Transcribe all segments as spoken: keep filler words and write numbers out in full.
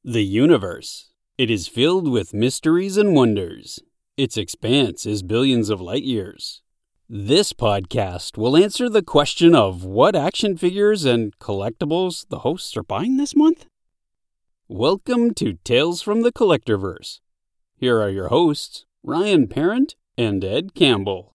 The universe. It is filled with mysteries and wonders. Its expanse is billions of light years. This podcast will answer the question of what action figures and collectibles the hosts are buying this month. Welcome to Tales from the Collectorverse. Here are your hosts, Ryan Parent and Ed Campbell.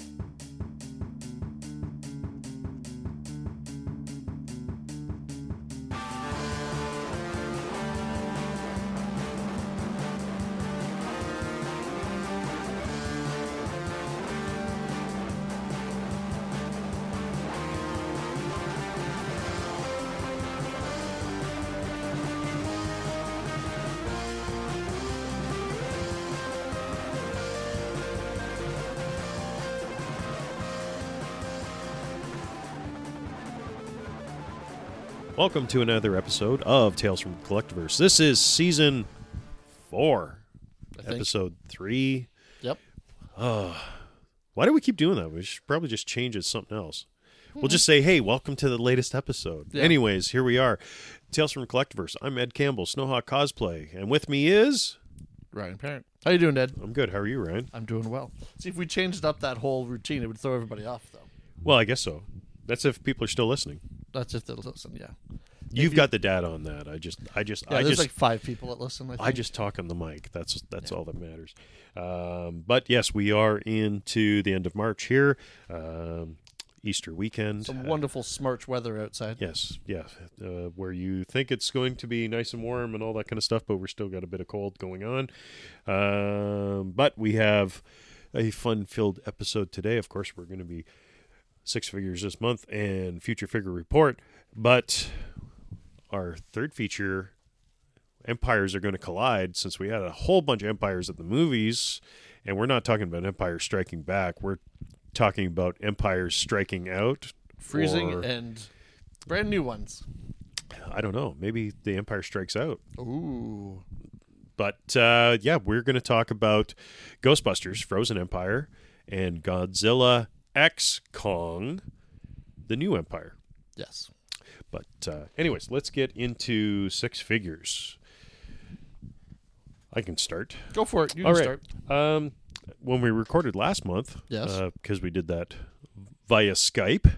Welcome to another episode of Tales from the Collectorverse. This is season four, episode three. Yep. Uh, why do we keep doing that? We should probably just change it to something else. We'll just say, hey, welcome to the latest episode. Yeah. Anyways, here we are. Tales from the Collectorverse. I'm Ed Campbell, Snowhawk Cosplay. And with me is... Ryan Parent. How you doing, Ed? I'm good. How are you, Ryan? I'm doing well. See, if we changed up that whole routine, it would throw everybody off, though. Well, I guess so. That's if people are still listening. That's if they'll listen, yeah. You've you- got the data on that. I just, I just, Yeah, I there's just, like five people that listen, I think. I just talk on the mic. That's that's Yeah. all that matters. Um, but yes, we are into the end of March here. Um, Easter weekend. Some Uh, wonderful smarch weather outside. yes, yeah. Uh, where you think it's going to be nice and warm and all that kind of stuff, but we're still got a bit of cold going on. Um, but we have a fun-filled episode today. Of course, we're going to be six figures this month and future figure report. But our third feature, empires are going to collide, since we had a whole bunch of empires at the movies, and we're not talking about Empire Striking Back. We're talking about empires striking out. Freezing or, and brand new ones. I don't know. Maybe the Empire Strikes Out. Ooh. But uh, yeah, we're going to talk about Ghostbusters, Frozen Empire, and Godzilla X Kong, the new empire. Yes. But uh, anyways, let's get into six figures. I can start. Go for it. You All can right. start. Um, when we recorded last month, Yes. because we did that via Skype,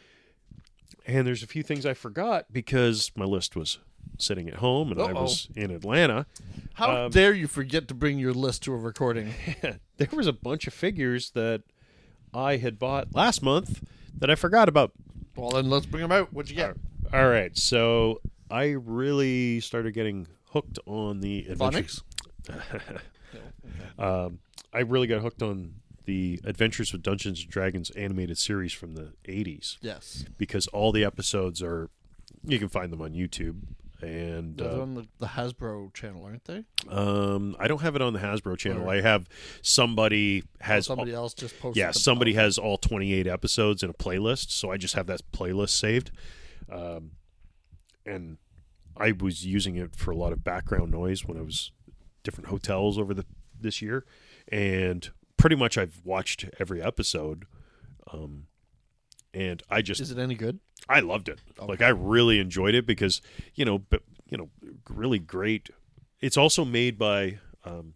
and there's a few things I forgot because my list was sitting at home and I Uh-oh. was in Atlanta. How um, dare you forget to bring your list to a recording? There was a bunch of figures that I had bought last month that I forgot about. Well, then let's bring them out. What'd you get? All right, so I really started getting hooked on the adventures. Phonics? um, I really got hooked on the Adventures with Dungeons and Dragons animated series from the eighties, Yes. because all the episodes are, you can find them on YouTube. And They're uh, on the, the Hasbro channel, aren't they? um, I don't have it on the Hasbro channel. Or- I have somebody has Oh, somebody else just posted yeah, them. somebody Oh. has all twenty-eight episodes in a playlist, so I just have that playlist saved. Um, and I was using it for a lot of background noise when I was different hotels over the this year, and pretty much I've watched every episode. Um, and I just Is it any good? I loved it. Okay. Like, I really enjoyed it because, you know, but you know, really great. It's also made by um,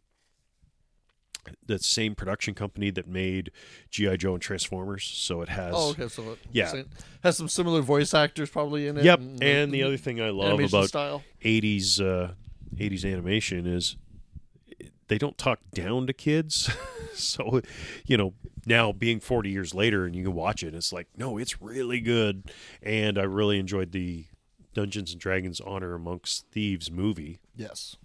the same production company that made G I. Joe and Transformers, so it has. Oh, okay. So it Yeah. so it has some similar voice actors probably in it. Yep. And the other thing I love animation about style. eighties uh, eighties animation is they don't talk down to kids. So, you know, now being forty years later and you can watch it, it's like, no, it's really good. And I really enjoyed the Dungeons and Dragons Honor Amongst Thieves movie. Yes.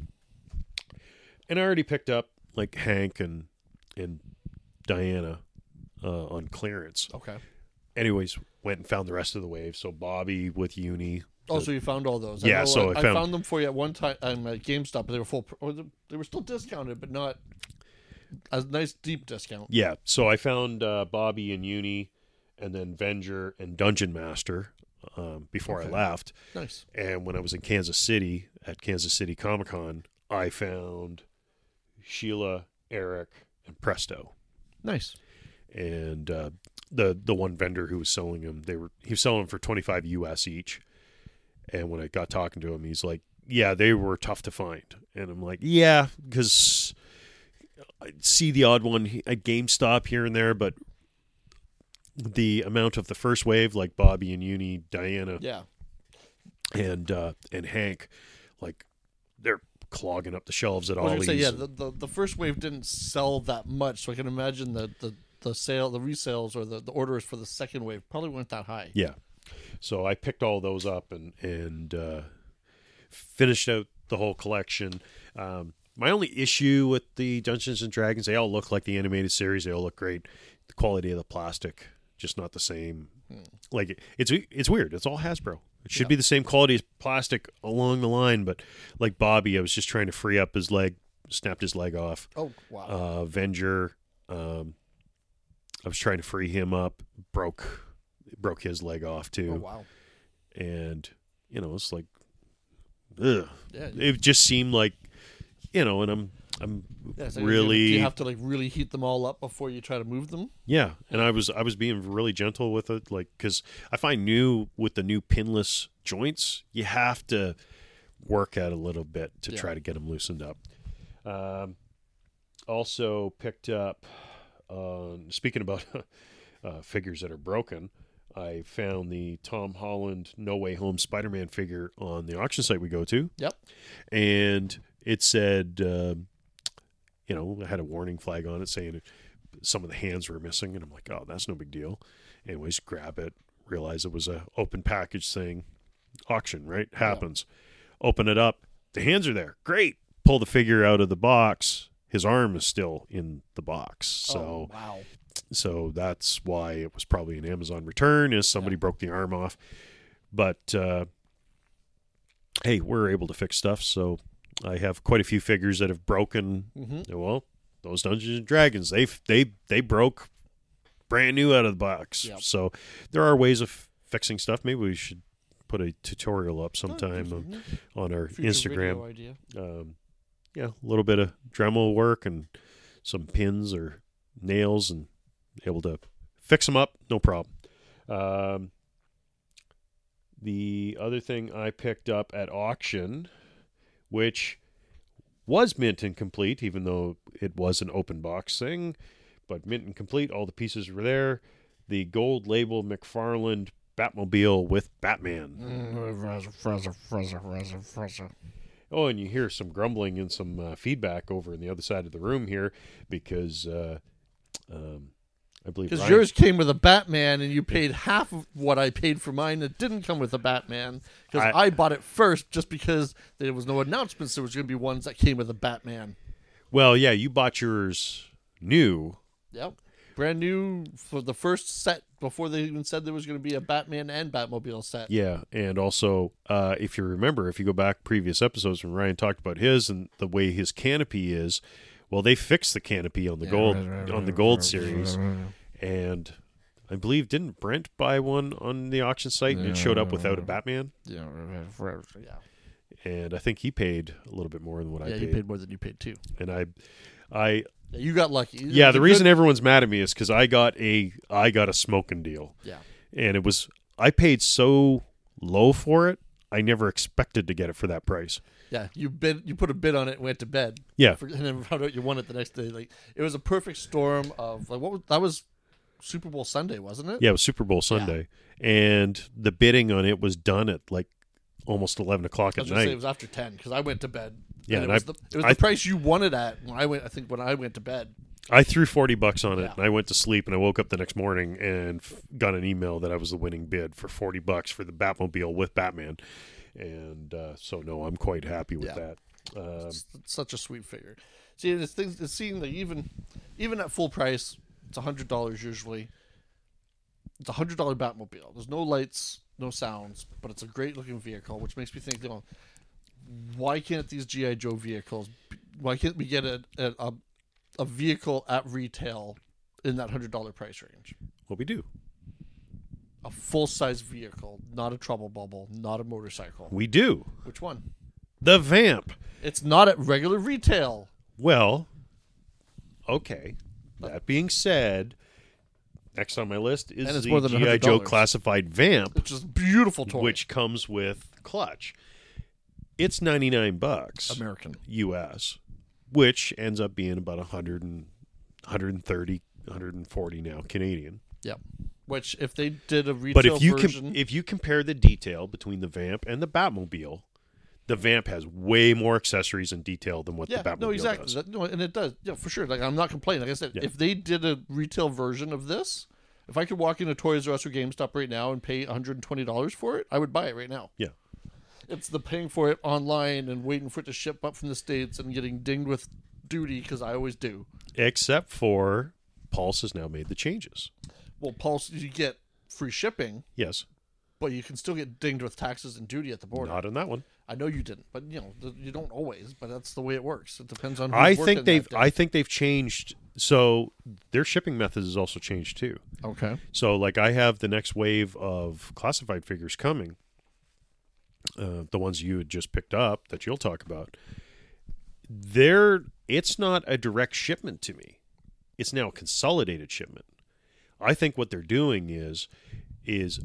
And I already picked up like Hank and and Diana uh, on clearance. Okay. Anyways, went and found the rest of the wave. So Bobby with Uni. Oh, the- so you found all those? Yeah, know, so I I, found- found them for you at one time um, at GameStop, but they were full. pr- Or the- they were still discounted, but not a nice deep discount. Yeah, so I found uh, Bobby and Uni, and then Venger and Dungeon Master um, before Okay. I left. Nice. And when I was in Kansas City at Kansas City Comic Con, I found Sheila, Eric, and Presto. Nice. And uh, the the one vendor who was selling them, they were he was selling them for twenty-five U S each. And when I got talking to him, he's like, yeah, they were tough to find. And I'm like, yeah, because I see the odd one at GameStop here and there, but the amount of the first wave, like Bobby and Uni, Diana, Yeah. and uh, and Hank, like they're clogging up the shelves at I was Ollie's. gonna say, yeah, the, the the first wave didn't sell that much, so I can imagine the the, the sale, the resales, or the, the orders for the second wave probably weren't that high. Yeah. So I picked all those up and and uh, finished out the whole collection. Um, my only issue with the Dungeons and Dragons, they all look like the animated series. They all look great. The quality of the plastic, just not the same. Hmm. Like it, it's it's weird. It's all Hasbro. It should yeah. be the same quality as plastic along the line, but like Bobby, I was just trying to free up his leg, snapped his leg off. Oh wow! Uh, Venger, um, I was trying to free him up, broke broke his leg off too. Oh wow! And you know, it's like, ugh. Yeah, it just seemed like, you know, and I'm I'm yeah, so really. Do you have to like really heat them all up before you try to move them? Yeah, and I was I was being really gentle with it, like because I find new with the new pinless joints, you have to work at a little bit to yeah. try to get them loosened up. Um, also picked up. Uh, speaking about uh, figures that are broken, I found the Tom Holland No Way Home Spider-Man figure on the auction site we go to. Yep, and it said. Uh, You know, I had a warning flag on it saying some of the hands were missing, and I'm like, oh, that's no big deal. Anyways, grab it, realize it was a open package thing, auction, right? Happens. Yeah. Open it up, the hands are there. Great. Pull the figure out of the box. His arm is still in the box. So, oh, wow. So that's why it was probably an Amazon return, is somebody yeah. broke the arm off. But uh, hey, we're able to fix stuff, so. I have quite a few figures that have broken. Mm-hmm. Well, those Dungeons and Dragons, they they they broke brand new out of the box. Yep. So there are ways of fixing stuff. Maybe we should put a tutorial up sometime oh, on, on our Future Instagram. Idea. Um, yeah, a little bit of Dremel work and some pins or nails, and able to fix them up. No problem. Um, the other thing I picked up at auction, which was mint and complete, even though it was an open box thing, but mint and complete, all the pieces were there. The gold label McFarlane Batmobile with Batman. Oh, and you hear some grumbling and some uh, feedback over in the other side of the room here, because uh, um, I believe because yours came with a Batman, and you paid half of what I paid for mine that didn't come with a Batman, because I, I bought it first just because there was no announcements there was going to be ones that came with a Batman. Well, yeah, you bought yours new. Yep. Brand new for the first set before they even said there was going to be a Batman and Batmobile set. Yeah, and also, uh, if you remember, if you go back previous episodes when Ryan talked about his and the way his canopy is, well, they fixed the canopy on the yeah, gold right, right, on the gold right, series, right, right. And I believe didn't Brent buy one on the auction site and yeah, it showed up without a Batman? Yeah, yeah. And I think he paid a little bit more than what yeah, I paid. Yeah, you paid more than you paid too. And I, I. Yeah, you got lucky. Yeah, the reason good... everyone's mad at me is because I got a I got a smoking deal. Yeah, and it was I paid so low for it. I never expected to get it for that price. Yeah, you bid, you put a bid on it and went to bed. Yeah, and then found out you won it the next day. Like it was a perfect storm of like what was, that was Super Bowl Sunday, wasn't it? Yeah, it was Super Bowl Sunday, yeah. And the bidding on it was done at like almost eleven o'clock at night. Say it was after ten because I went to bed. Yeah, and and it was, I, the, it was I, the price you won it at when I went. I think when I went to bed. I threw forty bucks on it, yeah. and I went to sleep, and I woke up the next morning and f- got an email that I was the winning bid for forty bucks for the Batmobile with Batman. And uh, so, no, I'm quite happy with yeah. that. Um, it's, it's such a sweet figure. See, it's things. It's seeing that even even at full price, it's a hundred dollars usually. It's a hundred dollar Batmobile. There's no lights, no sounds, but it's a great looking vehicle, which makes me think, you know, why can't these G I. Joe vehicles? Why can't we get a a, a vehicle at retail in that hundred dollar price range? Well, we do. A full size vehicle, not a trouble bubble, not a motorcycle. We do. Which one? The Vamp. It's not at regular retail. Well, okay. That being said, next on my list is the G I. Joe Classified Vamp, which is a beautiful toy, which comes with clutch. it's ninety-nine bucks American. U S, which ends up being about one hundred and one hundred thirty, one hundred forty now Canadian. Yeah. Which, if they did a retail But if you version, com- if you compare the detail between the Vamp and the Batmobile, the Vamp has way more accessories and detail than what yeah, the Batmobile no, exactly. does. That, no, and it does, yeah, for sure. Like, I'm not complaining. Like I said, Yeah. if they did a retail version of this, if I could walk into Toys R Us or GameStop right now and pay one hundred twenty dollars for it, I would buy it right now. Yeah. It's the paying for it online and waiting for it to ship up from the States and getting dinged with duty, because I always do. Except for Pulse has now made the changes. Well, Pulse, you get free shipping, Yes. but you can still get dinged with taxes and duty at the border. Not on that one. I know you didn't, but you know th- you don't always. But that's the way it works. It depends on. Who's I working think they've that day. I think they've changed, so their shipping methods has also changed too. Okay. So like I have the next wave of classified figures coming. Uh, the ones you had just picked up that you'll talk about. They're it's not a direct shipment to me. It's now a consolidated shipment. I think what they're doing is is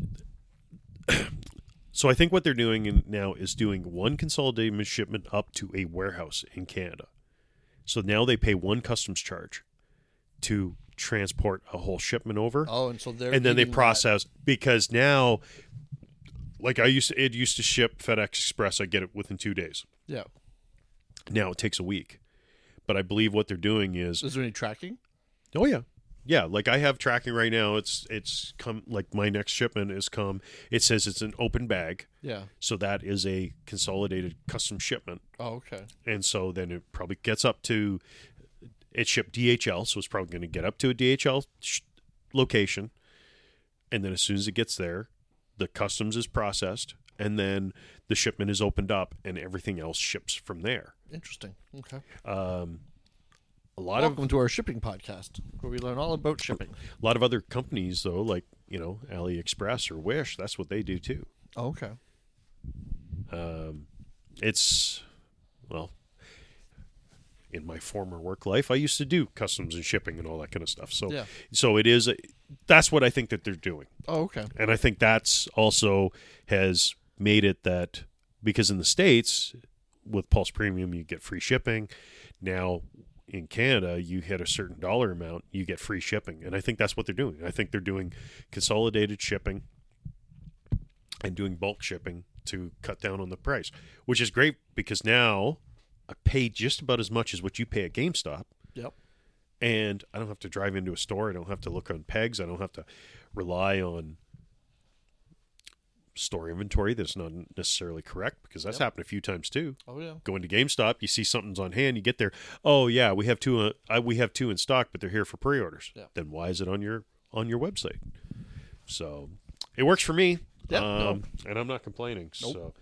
so I think what they're doing in, now is doing one consolidated shipment up to a warehouse in Canada. So now they pay one customs charge to transport a whole shipment over. Oh, and so they're and then they eating that- process because now, like I used to, it used to ship FedEx Express. I get it within two days. Yeah. Now it takes a week. But I believe what they're doing is, Is there any tracking? oh yeah, yeah. Like I have tracking right now. It's it's come like my next shipment is come. It says it's an open bag, Yeah. so that is a consolidated custom shipment. Oh, okay. And so then it probably gets up to it shipped D H L, so it's probably going to get up to a D H L sh- location, and then as soon as it gets there, the customs is processed, and then the shipment is opened up, and everything else ships from there. Interesting. Okay. Um, a lot Welcome of to our shipping podcast, where we learn all about shipping. a lot of other companies though, like you know AliExpress or Wish, that's what they do too. Oh, okay. Um, it's well. In my former work life, I used to do customs and shipping and all that kind of stuff. So, Yeah. so it is. A, that's what I think that they're doing, Oh, okay. and I think that's also has made it that because in the States with Pulse Premium you get free shipping. Now in Canada you hit a certain dollar amount, you get free shipping, and I think that's what they're doing. I think they're doing consolidated shipping and doing bulk shipping to cut down on the price, which is great because now I pay just about as much as what you pay at GameStop, Yep. and I don't have to drive into a store. I don't have to look on pegs. I don't have to rely on store inventory that's not necessarily correct, because that's Yep. happened a few times too. Oh, yeah. Going to GameStop, you see something's on hand, you get there, oh yeah, we have two. Uh, I, we have two in stock, but they're here for pre-orders. Yeah. Then why is it on your on your website? So it works for me, Yeah, no. um, and I'm not complaining. Nope. So,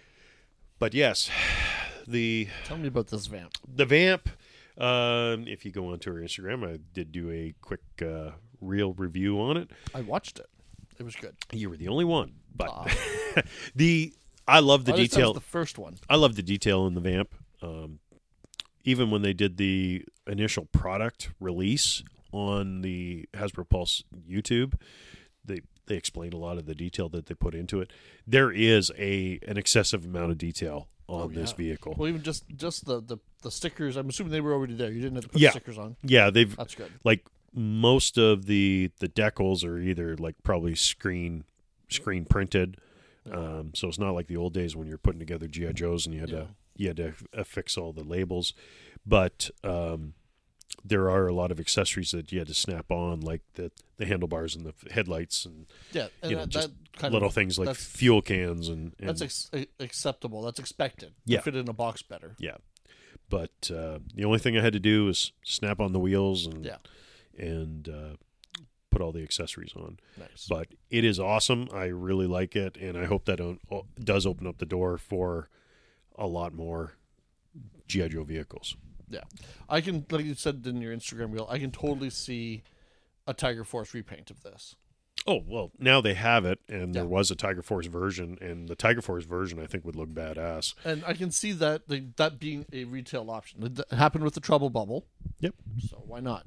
but yes, the Tell me about this vamp. the Vamp. Um, if you go onto our Instagram, I did do a quick uh, real review on it. I watched it. It was good. You were the only one, but Ah. the I love the At least that was detail. the first one. I love the detail in the Vamp. Um, even when they did the initial product release on the Hasbro Pulse YouTube, they they explained a lot of the detail that they put into it. There is a an excessive amount of detail on Oh, this yeah. vehicle. Well, even just just the, the, the stickers. I'm assuming they were already there. You didn't have to put Yeah. the stickers on. Yeah, they've That's good. like most of the the decals are either like probably screen screen printed. Um, so it's not like the old days when you're putting together G I Joes and you had Yeah. to you had to affix all the labels. But um, there are a lot of accessories that you had to snap on, like the the handlebars and the headlights and Yeah, and you know, that, just that kind little of things like that's- fuel cans and, and that's ex- a- acceptable. That's expected. Yeah. To fit in a box better. yeah. But uh, the only thing I had to do was snap on the wheels and Yeah. and uh, put all the accessories on. Nice. But it is awesome. I really like it, and I hope that o- does open up the door for a lot more G I Joe vehicles. Yeah, I can, like you said in your Instagram reel, I can totally see a Tiger Force repaint of this. Oh, well, now they have it, and there Yeah. was a Tiger Force version, and the Tiger Force version I think would look badass. And I can see that the, that being a retail option. It happened with the Trouble Bubble. Yep. So why not?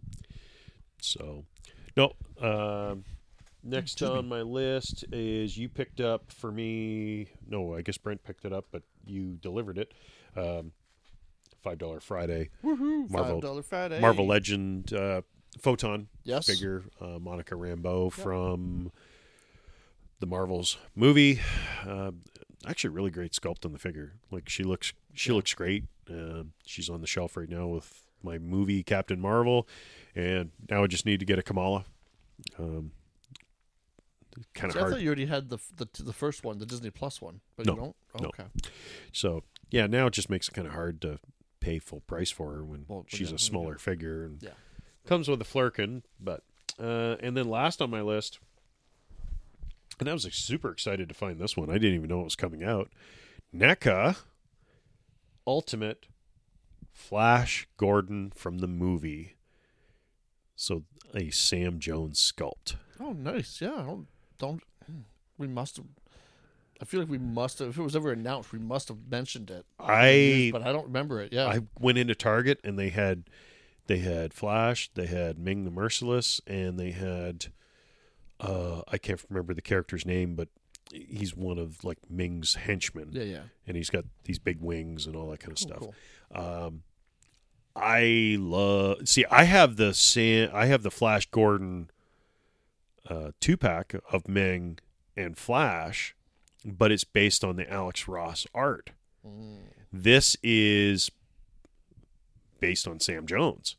So, no. Um, next Excuse me. on my list is you picked up for me. No, I guess Brent picked it up, but you delivered it. Um, Five dollar Friday. Woohoo! Marvel Five dollar Friday. Marvel Legend uh, Photon Yes. figure. Uh, Monica Rambeau from the Marvels movie. Uh, actually, really great sculpt on the figure. Like she looks, she Yeah. looks great. Uh, she's on the shelf right now with my movie Captain Marvel, and now I just need to get a Kamala. Um, kind of See, I hard. thought you already had the the the first one, the Disney Plus one, but No, you don't. Oh, no. okay. So yeah, now it just makes it kind of hard to pay full price for her when Well, she's yeah, a smaller figure and Yeah. comes with a Flurkin. But uh, and then last on my list, and I was like, super excited to find this one. I didn't even know it was coming out. NECA Ultimate Flash Gordon from the movie. So a Sam Jones sculpt. Oh, nice. Yeah. Don't don't. We must have. I feel like we must have. If it was ever announced, we must have mentioned it. I but I don't remember it. Yeah. I went into Target and they had they had Flash, they had Ming the Merciless, and they had uh, I can't remember the character's name, but he's one of like Ming's henchmen, yeah. Yeah. and he's got these big wings and all that kind of Cool, stuff. cool. Um, I love see. I have the Sam, I have the Flash Gordon uh, two pack of Ming and Flash, but it's based on the Alex Ross art. Mm. This is based on Sam Jones.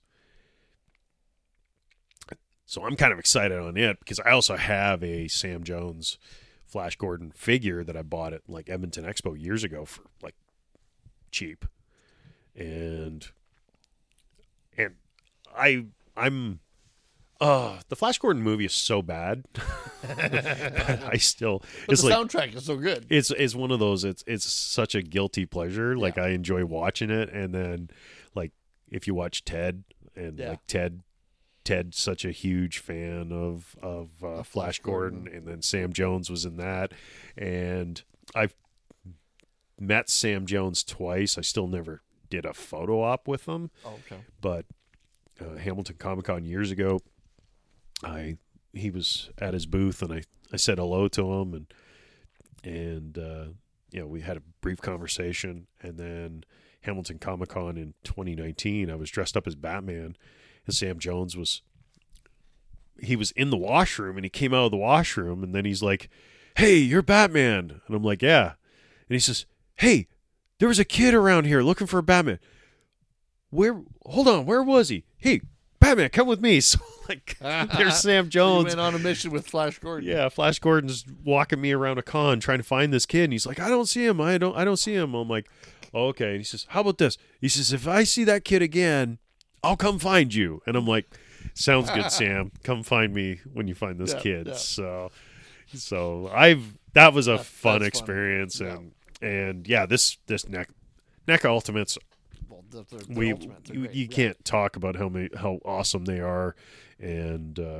So I'm kind of excited on it because I also have a Sam Jones Flash Gordon figure that I bought at like Edmonton Expo years ago for like cheap. And and I I'm uh the Flash Gordon movie is so bad. But I still But it's the like soundtrack is so good. it's it's one of those it's it's such a guilty pleasure. Like Yeah. I enjoy watching it, and then like if you watch Ted and Yeah. like Ted Ted's such a huge fan of of uh, Of Flash Flash Gordon, Gordon. and then Sam Jones was in that, and I've met Sam Jones twice. I still never did a photo op with him, Oh, okay. but uh, Hamilton Comic Con years ago, I he was at his booth, and I, I said hello to him, and and uh, you know we had a brief conversation, and then Hamilton Comic Con in twenty nineteen, I was dressed up as Batman, and Sam Jones was he was in the washroom, and he came out of the washroom, and then he's like, "Hey, you're Batman," and I'm like, "Yeah," and he says, "Hey, there was a kid around here looking for a Batman. Where? Hold on, where was he? Hey, Batman, come with me." So like, there's Sam You Jones. went on a mission with Flash Gordon. Yeah, Flash Gordon's walking me around a con trying to find this kid, and he's like, "I don't see him. I don't. I don't see him." I'm like, oh, "Okay." And he says, "How about this?" He says, "If I see that kid again, I'll come find you." And I'm like, "Sounds good, Sam. Come find me when you find this Yeah, kid." yeah. So, so I've that was a That- fun that's fun. experience, Yeah. and and yeah, this this neck NECA Ultimates. Well, they're, they're, they're We ultimate. They're you, great. you Yeah. can't talk about how many how awesome they are, and uh,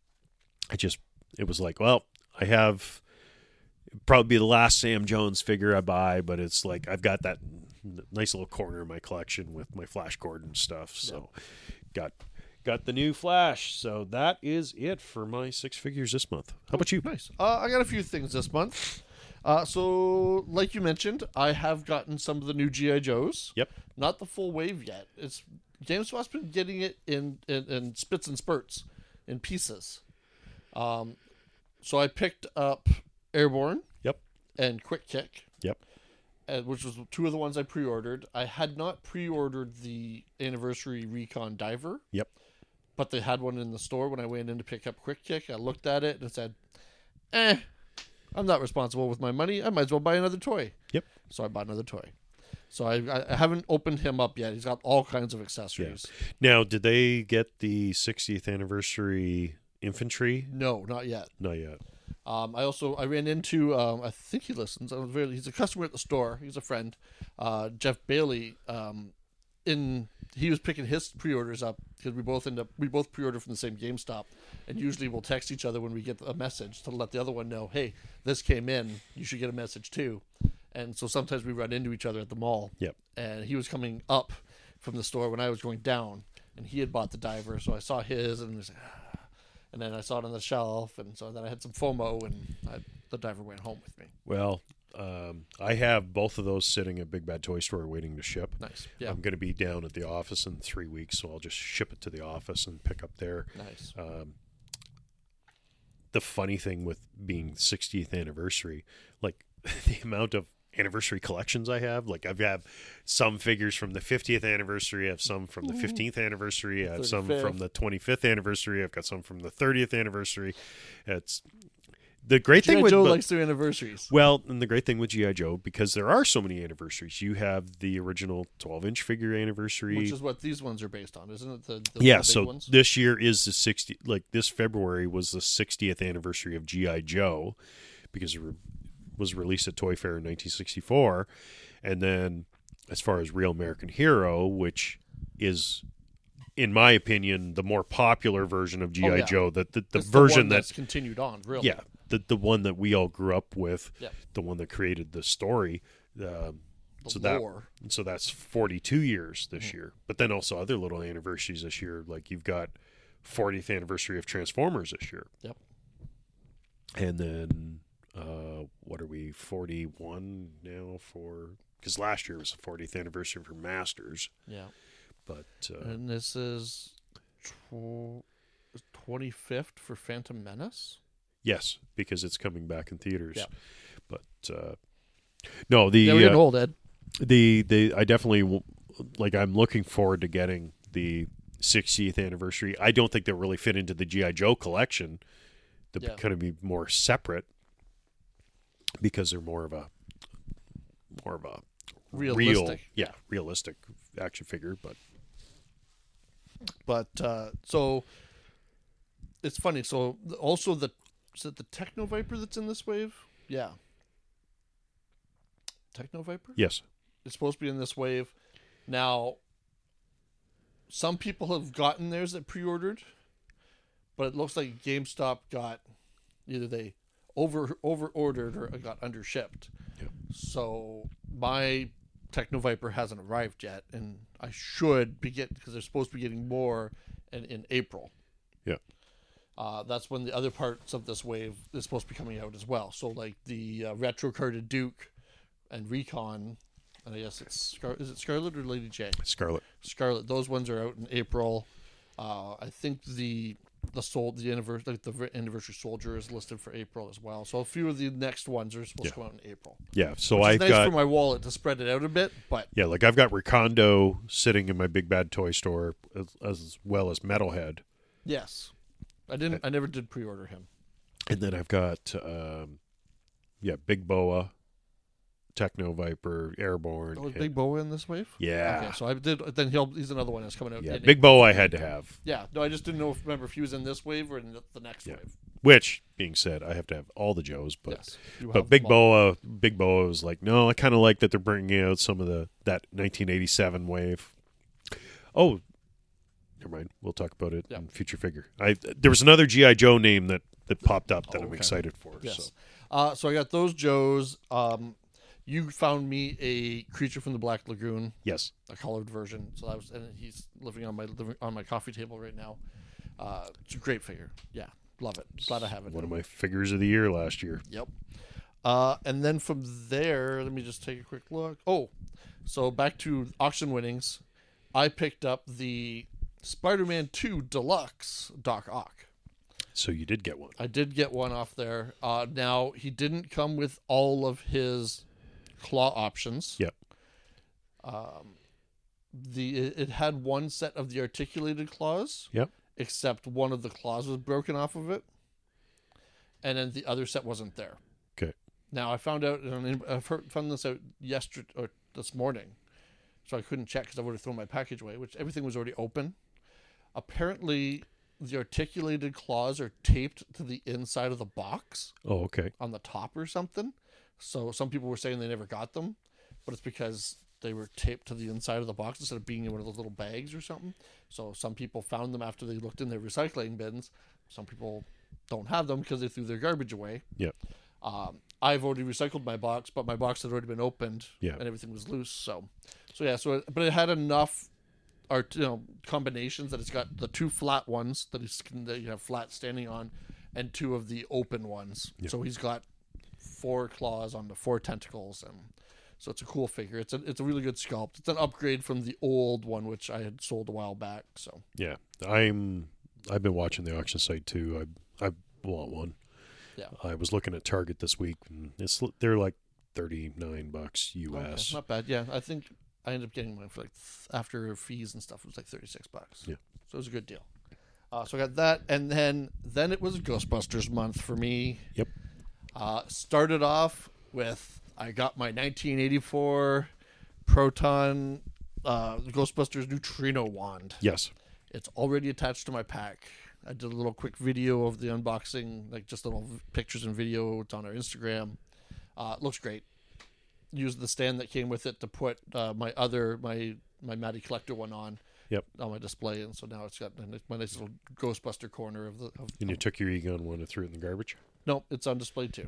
I just it was like, well, I have probably be the last Sam Jones figure I buy, but it's like I've got that nice little corner in my collection with my Flash Gordon stuff, so got got the new Flash. So that is it for my six figures this month. How about you? Nice. Uh, I got a few things this month. Uh, so, like you mentioned, I have gotten some of the new G I. Joes. Yep. Not the full wave yet. It's James Watt's been getting it in, in, in spits and spurts, in pieces. Um, so I picked up Airborne. Yep. And Quick Kick. Yep. And, which was two of the ones I pre-ordered. I had not pre-ordered the Anniversary Recon Diver. Yep. But they had one in the store when I went in to pick up Quick Kick. I looked at it and it said, eh, I'm not responsible with my money. I might as well buy another toy. Yep. So I bought another toy. So I, I haven't opened him up yet. He's got all kinds of accessories. Now, did they get the sixtieth anniversary infantry? No, not yet. Not yet. Um, I also I ran into um, I think he listens. I was very, he's a customer at the store. He's a friend. Uh, Jeff Bailey. Um, in he was picking his pre-orders up because we both end up we both pre-order from the same GameStop, and usually we'll text each other when we get a message to let the other one know, hey, this came in. You should get a message too. And so sometimes we run into each other at the mall. Yep. And he was coming up from the store when I was going down, and he had bought the diver, so I saw his, and was, and then I saw it on the shelf, and so then I had some FOMO, and I, the diver went home with me. Well, um, I have both of those sitting at Big Bad Toy Store waiting to ship. Nice. Yeah. I'm going to be down at the office in three weeks, so I'll just ship it to the office and pick up there. Nice. Um, the funny thing with being sixtieth anniversary, like the amount of anniversary collections I have, like I have some figures from the fiftieth anniversary, I have some from the fifteenth anniversary, I have some from the twenty-fifth anniversary, I've got some from the thirtieth anniversary. It's the great G I thing with Joe but- likes their anniversaries. well, and the great thing with G I Joe, because there are so many anniversaries, you have the original twelve inch figure anniversary, Which is what these ones are based on, isn't it? The, the yeah. the big So ones? this year is the sixty, like this February was the sixtieth anniversary of G I Joe, because it re- was released at Toy Fair in nineteen sixty-four, and then as far as Real American Hero, which is, in my opinion, the more popular version of G I Oh, yeah. Joe, that the, the, the It's version one that that's continued on, really. yeah, the the one that we all grew up with, Yep. the one that created the story. Um, The so that lore. so that's forty-two years this year. But then also other little anniversaries this year, like you've got fortieth anniversary of Transformers this year. Yep. And then uh, what are we, forty-one now for? Because last year was the fortieth anniversary for Masters. Yeah. But uh, And this is tw- twenty-fifth for Phantom Menace? yes, because it's coming back in theaters. Yeah. But uh, no, the Yeah, we're getting uh, old, Ed. the the I definitely w- like. I'm looking forward to getting the sixtieth anniversary. I don't think they'll really fit into the G I Joe collection. They're Yeah. going to be more separate because they're more of a more of a real, Realistic. yeah, realistic action figure. But But uh, so it's funny. So the- also the is it the Techno Viper that's in this wave? Yeah. Techno Viper? yes, It's supposed to be in this wave. Now, some people have gotten theirs that pre-ordered, but it looks like GameStop got either they over over ordered or it got undershipped. Yeah. So my Techno Viper hasn't arrived yet, and I should be getting because they're supposed to be getting more in, in April. yeah, Uh, that's when the other parts of this wave is supposed to be coming out as well. So like the uh, retro carded Duke and Recon, and I guess it's Scar- is it Scarlet or Lady J? Scarlet. Scarlet. Those ones are out in April. Uh, I think the the soul the anniversary like the anniversary soldier is listed for April as well. So a few of the next ones are supposed Yeah. to come out in April. Yeah, so Which I've is nice got for my wallet to spread it out a bit, but yeah, like I've got Recondo sitting in my Big Bad Toy Store as, as well as Metalhead. yes, I didn't. I never did pre-order him. And then I've got, um, yeah, Big Boa, Techno Viper, Airborne. Oh, is and- Big Boa in this wave? yeah. Okay, so I did. Then he'll. He's another one that's coming out. yeah, in Big Boa I had to have. Yeah, no, I just didn't know if remember if he was in this wave or in the, the next Yeah. wave. Which, being said, I have to have all the Joes, but Yes, you but have Big them all. Boa, Big Boa was like, no, I kind of like that they're bringing out some of the that nineteen eighty-seven wave. Oh, never mind. We'll talk about it Yeah. in future figure. I there was another G I Joe name that that popped up that Oh, I'm okay. excited for. Yes. So Uh, so I got those Joes. Um, you found me a Creature from the Black Lagoon, yes, a colored version. So that was, and he's living on my living on my coffee table right now. Uh, it's a great figure. Yeah, love it. Glad I have it. one now. of my figures of the year last year. Yep. Uh, and then from there, let me just take a quick look. Oh, so back to auction winnings. I picked up the Spider-Man two Deluxe Doc Ock. So you did get one. I did get one off there. Uh, now, he didn't come with all of his claw options. Yep. Um, the it, it had one set of the articulated claws, Yep. except one of the claws was broken off of it, and then the other set wasn't there. Okay. Now I found out, and I found this out yesterday or this morning, so I couldn't check because I would have thrown my package away. Which everything was already open. Apparently, the articulated claws are taped to the inside of the box Oh, okay. on the top or something. So some people were saying they never got them, but it's because they were taped to the inside of the box instead of being in one of those little bags or something. So some people found them after they looked in their recycling bins. Some people don't have them because they threw their garbage away. Yep. Um, I've already recycled my box, but my box had already been opened Yeah. and everything was loose. So, so yeah. So, it, but it had enough, art, you know, combinations that it's got the two flat ones that, he's, that you have flat standing on, and two of the open ones. Yeah. So he's got four claws on the four tentacles, and so it's a cool figure. It's a it's a really good sculpt. It's an upgrade from the old one, which I had sold a while back. So Yeah, I'm. I've been watching the auction site too. I I want one. Yeah. I was looking at Target this week, and it's they're like thirty nine bucks U okay, S. not bad. Yeah, I think I ended up getting mine for like th- after fees and stuff. It was like thirty six bucks. Yeah. So it was a good deal. Uh, so I got that, and then then it was Ghostbusters month for me. Yep. Uh, started off with I got my nineteen eighty-four Proton uh, Ghostbusters Neutrino wand. Yes. It's already attached to my pack. I did a little quick video of the unboxing, like just little pictures and video. It's on our Instagram. Uh, it looks great. Used the stand that came with it to put uh, my other my my Matty Collector one on. Yep. On my display, and so now it's got my nice little Ghostbuster corner of the. Of, And you took your Egon one and threw it in the garbage. No, it's on display too.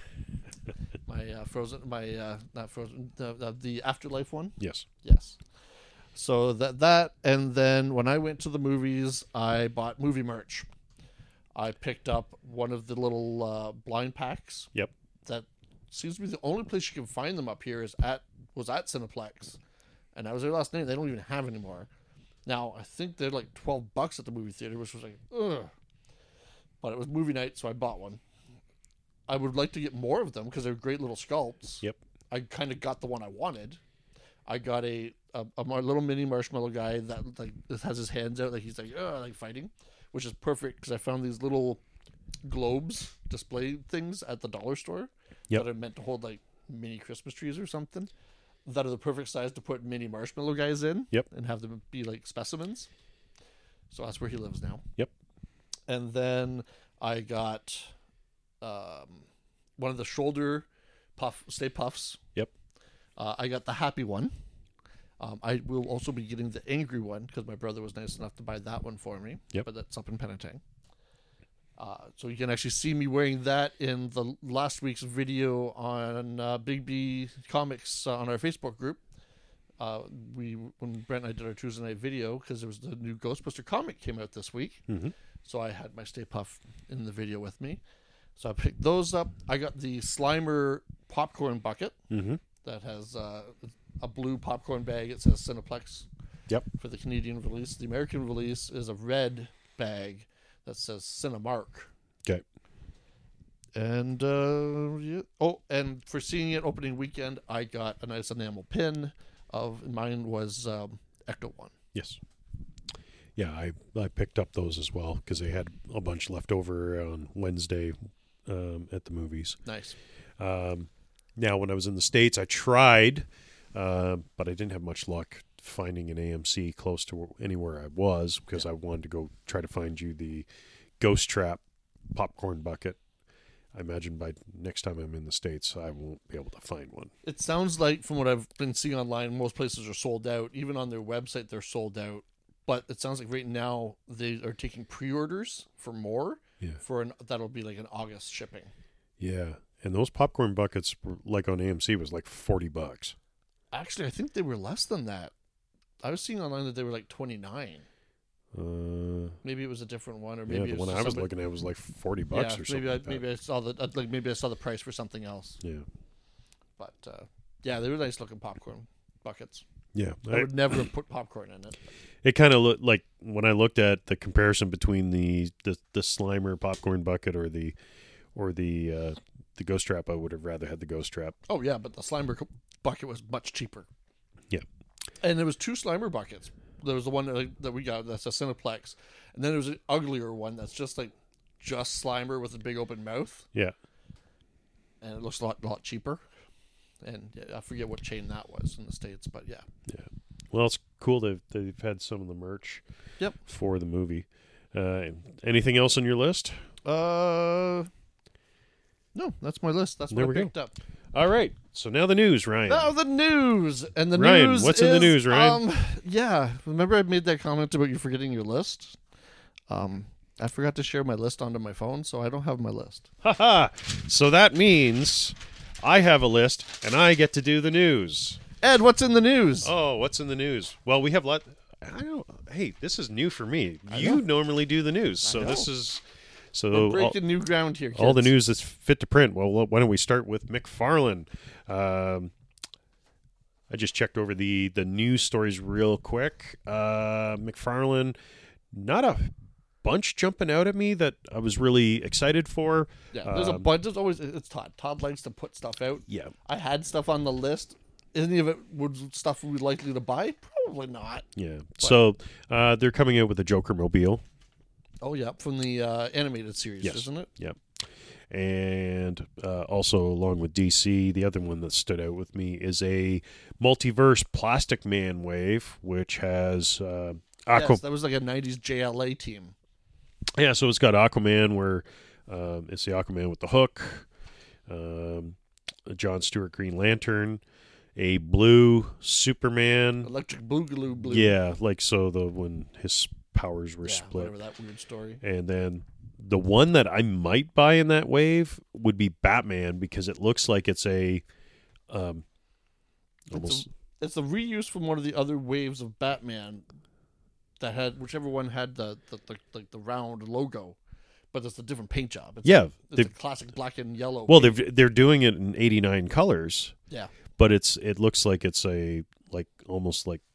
my uh, frozen, my uh, not frozen, the, the the Afterlife one. Yes. Yes. So that that, and then when I went to the movies, I bought movie merch. I picked up one of the little uh, blind packs. Yep. That seems to be the only place you can find them up here is at was at Cineplex, and I was there last night. They don't even have anymore. Now I think they're like twelve bucks at the movie theater, which was like ugh. But it was movie night, so I bought one. I would like to get more of them because they're great little sculpts. Yep. I kind of got the one I wanted. I got a a, a mar- little mini marshmallow guy that like has his hands out like he's like uh, like fighting, which is perfect because I found these little globes display things at the dollar store Yep. that are meant to hold like mini Christmas trees or something that are the perfect size to put mini marshmallow guys in. Yep. And have them be like specimens. So that's where he lives now. Yep. And then I got um, one of the shoulder puff Stay Puffs. Yep. Uh, I got the happy one. Um, I will also be getting the angry one because my brother was nice enough to buy that one for me. Yep. But that's up in Penetang. Uh, so you can actually see me wearing that in the last week's video on uh, Big B Comics uh, on our Facebook group. Uh, we when Brent and I did our Tuesday night video because there was the new Ghostbuster comic came out this week. Mm-hmm. So I had my Stay Puff in the video with me. So I picked those up. I got the Slimer popcorn bucket Mm-hmm. that has uh, a blue popcorn bag. It says Cineplex Yep. for the Canadian release. The American release is a red bag that says Cinemark. Okay. And uh, yeah. oh, and for seeing it opening weekend, I got a nice enamel pin. Of mine was um, Ecto One. Yes. Yeah, I, I picked up those as well because they had a bunch left over on Wednesday um, at the movies. Nice. Um, now, when I was in the States, I tried, uh, but I didn't have much luck finding an A M C close to anywhere I was because Yeah. I wanted to go try to find you the Ghost Trap popcorn bucket. I imagine by next time I'm in the States, I won't be able to find one. It sounds like, from what I've been seeing online, most places are sold out. Even on their website, they're sold out. But it sounds like right now they are taking pre-orders for more. Yeah. For an that'll be like an August shipping. Yeah, and those popcorn buckets, were, like on A M C, was like forty bucks. Actually, I think they were less than that. I was seeing online that they were like twenty-nine. Uh, Maybe it was a different one, or yeah, maybe the it one was I was somebody- looking at was like forty bucks yeah, or something. maybe I, like that. maybe I saw the uh, like maybe I saw the price for something else. Yeah, But uh, yeah, they were nice looking popcorn buckets. yeah. I I, would never have put popcorn in it. it kind of looked like when I looked at the comparison between the the, the Slimer popcorn bucket or the or the uh, the Ghost Trap, I would have rather had the Ghost Trap. Oh yeah, but the Slimer co- bucket was much cheaper. Yeah, And there was two Slimer buckets. There was the one that, that we got that's a Cineplex, and then there was an uglier one that's just like just Slimer with a big open mouth, yeah. and it looks a lot lot cheaper. And yeah, I forget what chain that was in the States, but yeah. Yeah. Well, it's cool they've they've had some of the merch. Yep. For the movie. Uh, anything else on your list? Uh, no, that's my list. That's what There I we go. picked up. All right. So now the news, Ryan. Now the news, and the Ryan, news. what's in the is, news, Ryan? Um, yeah, remember I made that comment about you forgetting your list. Um, I forgot to share my list onto my phone, so I don't have my list. Haha. So that means I have a list and I get to do the news. Ed, what's in the news? Oh, what's in the news? Well, we have lot. I don't. Hey, this is new for me. I You know. normally do the news, so know. this is So We're all, breaking new ground here, kids. all the news that's fit to print. Well, why don't we start with McFarlane? Um, I just checked over the, the news stories real quick. Uh, McFarlane, not a bunch jumping out at me that I was really excited for. Yeah, there's a Um, bunch. There's always it's Todd. Todd likes to put stuff out. Yeah. I had stuff on the list. Any of it would stuff we were likely to buy? Probably not. Yeah. So uh, they're coming out with a Joker mobile. Oh yeah, from the uh, animated series, Yes. isn't it? Yep. And uh, also, along with D C, the other one that stood out with me is a multiverse Plastic Man wave, which has uh, Aqua. Yes, that was like a nineties J L A team. Yeah, so it's got Aquaman, where um, it's the Aquaman with the hook, um, a John Stewart Green Lantern, a blue Superman. Electric Boogaloo Blue. Yeah, like so the when his powers were yeah, split. whatever that weird story. And then the one that I might buy in that wave would be Batman, because it looks like it's a um almost It's a, it's a reuse from one of the other waves of Batman that had whichever one had the the the, the, the round logo, but it's a different paint job. It's yeah. a, it's they- a classic black and yellow. well, paint. they're they're doing it in eighty-nine colors, yeah. but it's it looks like it's a like almost like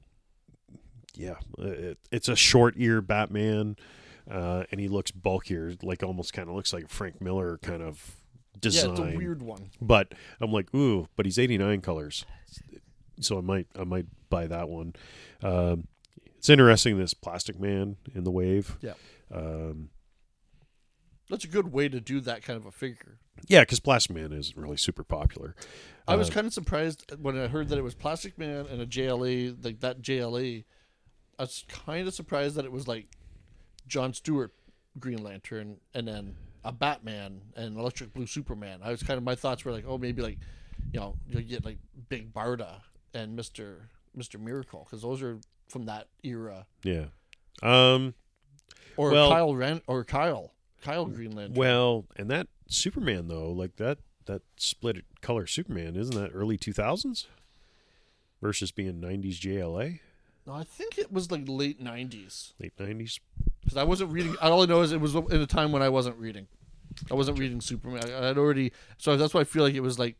yeah, it, it's a short ear Batman, uh, and he looks bulkier, like almost kind of looks like Frank Miller kind of design. Yeah, it's a weird one. But I'm like, ooh, but he's eighty-nine colors, so I might I might buy that one. Um, it's interesting, this Plastic Man in the wave. Yeah. Um, That's a good way to do that kind of a figure. yeah, because Plastic Man is really super popular. I was Uh, kind of surprised when I heard that it was Plastic Man and a J L A, like that J L A. I was kind of surprised that it was like John Stewart Green Lantern and then a Batman and Electric Blue Superman. I was kind of, my thoughts were like, oh, maybe like, you know, you'll get like Big Barda and Mister Mister Miracle, because those are from that era. yeah. Um, Or Well- Kyle Ran or Kyle. Kyle Green Lantern. well, and that Superman though, like that that split color Superman, isn't that early two thousands versus being nineties J L A, No, I think it was like late nineties. late nineties? Because I wasn't reading. I only know is it was in a time when I wasn't reading. I wasn't reading Superman. I, I'd already. So that's why I feel like it was like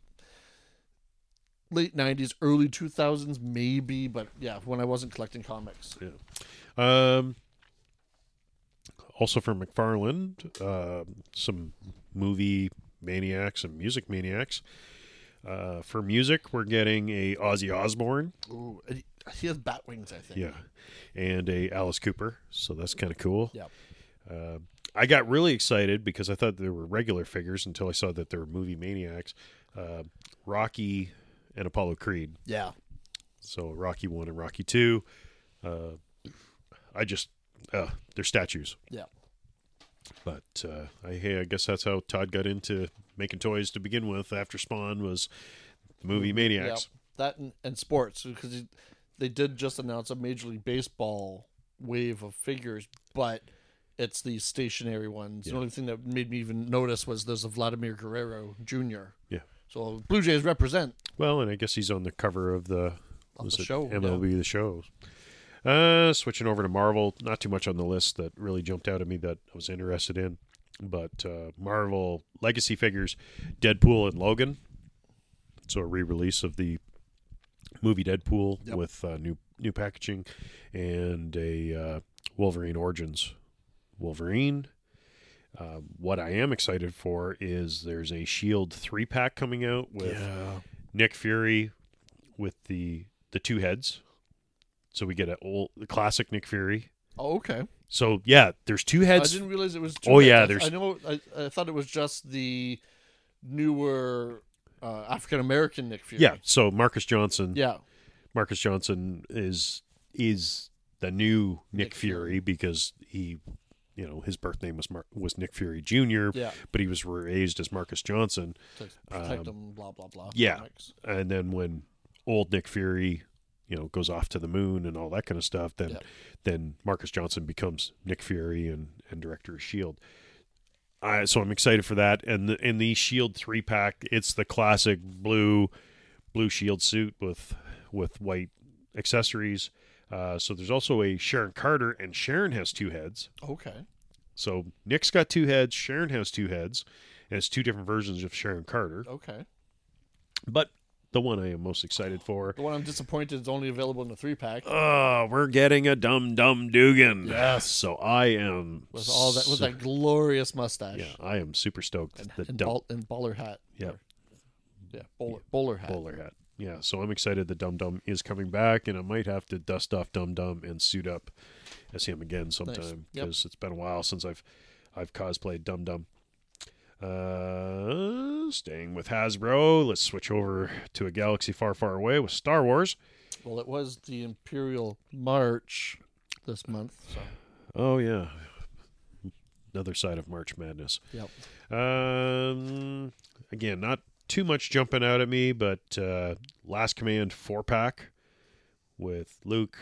late nineties, early two thousands, maybe. But yeah, when I wasn't collecting comics. Um, also from McFarlane, uh, some movie maniacs and music maniacs. Uh, for music, we're getting a Ozzy Osbourne, Ooh, and he, he has bat wings, I think. yeah, and a Alice Cooper. So that's kind of cool. Yeah. Uh, I got really excited because I thought they were regular figures until I saw that they were movie maniacs. Uh, Rocky and Apollo Creed. Yeah. So Rocky One and Rocky Two. Uh, I just uh, they're statues. Yeah. But uh, I, hey, I guess that's how Todd got into making toys to begin with. After Spawn was the movie Maniacs. Yeah. That and, and sports, because he- they did just announce a Major League Baseball wave of figures, but it's the stationary ones. Yeah. The only thing that made me even notice was there's a Vladimir Guerrero Junior Yeah. So Blue Jays represent. Well, and I guess he's on the cover of the, Of was the it show, M L B The Show. Uh, switching over to Marvel, not too much on the list that really jumped out at me that I was interested in. But uh, Marvel Legacy figures, Deadpool and Logan. So a re-release of the movie Deadpool Yep. with uh, new new packaging, and a uh, Wolverine Origins Wolverine. Uh, what I am excited for is there's a Shield three pack coming out with Nick Fury with the the two heads. So we get a old the classic Nick Fury. Oh, okay. So yeah, there's two I heads. didn't realize it was. Two Oh, heads. yeah, I, there's- I know. I, I thought it was just the newer uh, African American Nick Fury. Yeah, so Marcus Johnson. Yeah. Marcus Johnson is is the new Nick, Nick Fury, Fury. because he, you know, his birth name was Mar- was Nick Fury Junior Yeah. but he was raised as Marcus Johnson. To protect Um, them. Blah blah blah. yeah. comics. And then when old Nick Fury, you know, goes off to the moon and all that kind of stuff, then Yeah. then Marcus Johnson becomes Nick Fury and, and director of Shield. I, so I'm excited for that. And the, in the Shield three pack, it's the classic blue blue Shield suit with with white accessories. Uh, so there's also a Sharon Carter, and Sharon has two heads. Okay. So Nick's got two heads. Sharon has two heads. And it's two different versions of Sharon Carter. Okay. But the one I am most excited for. The one I'm disappointed is only available in the three pack. Oh, we're getting a Dum Dum Dugan. Yes. So I am With all that, with su- that glorious mustache. Yeah, I am super stoked. And, the and, Dum ball, and bowler hat. Yeah. Or- yeah, bowler, bowler hat. bowler hat. Yeah, so I'm excited that Dum Dum is coming back, and I might have to dust off Dum Dum and suit up as him again sometime Yep. because it's been a while since I've I've cosplayed Dum Dum. Uh, staying with Hasbro, let's switch over to a galaxy far, far away with Star Wars. Well, it was the Imperial March this month. So. Oh yeah, another side of March Madness. Yep. Um, again, not too much jumping out at me, but uh, Last Command four pack with Luke.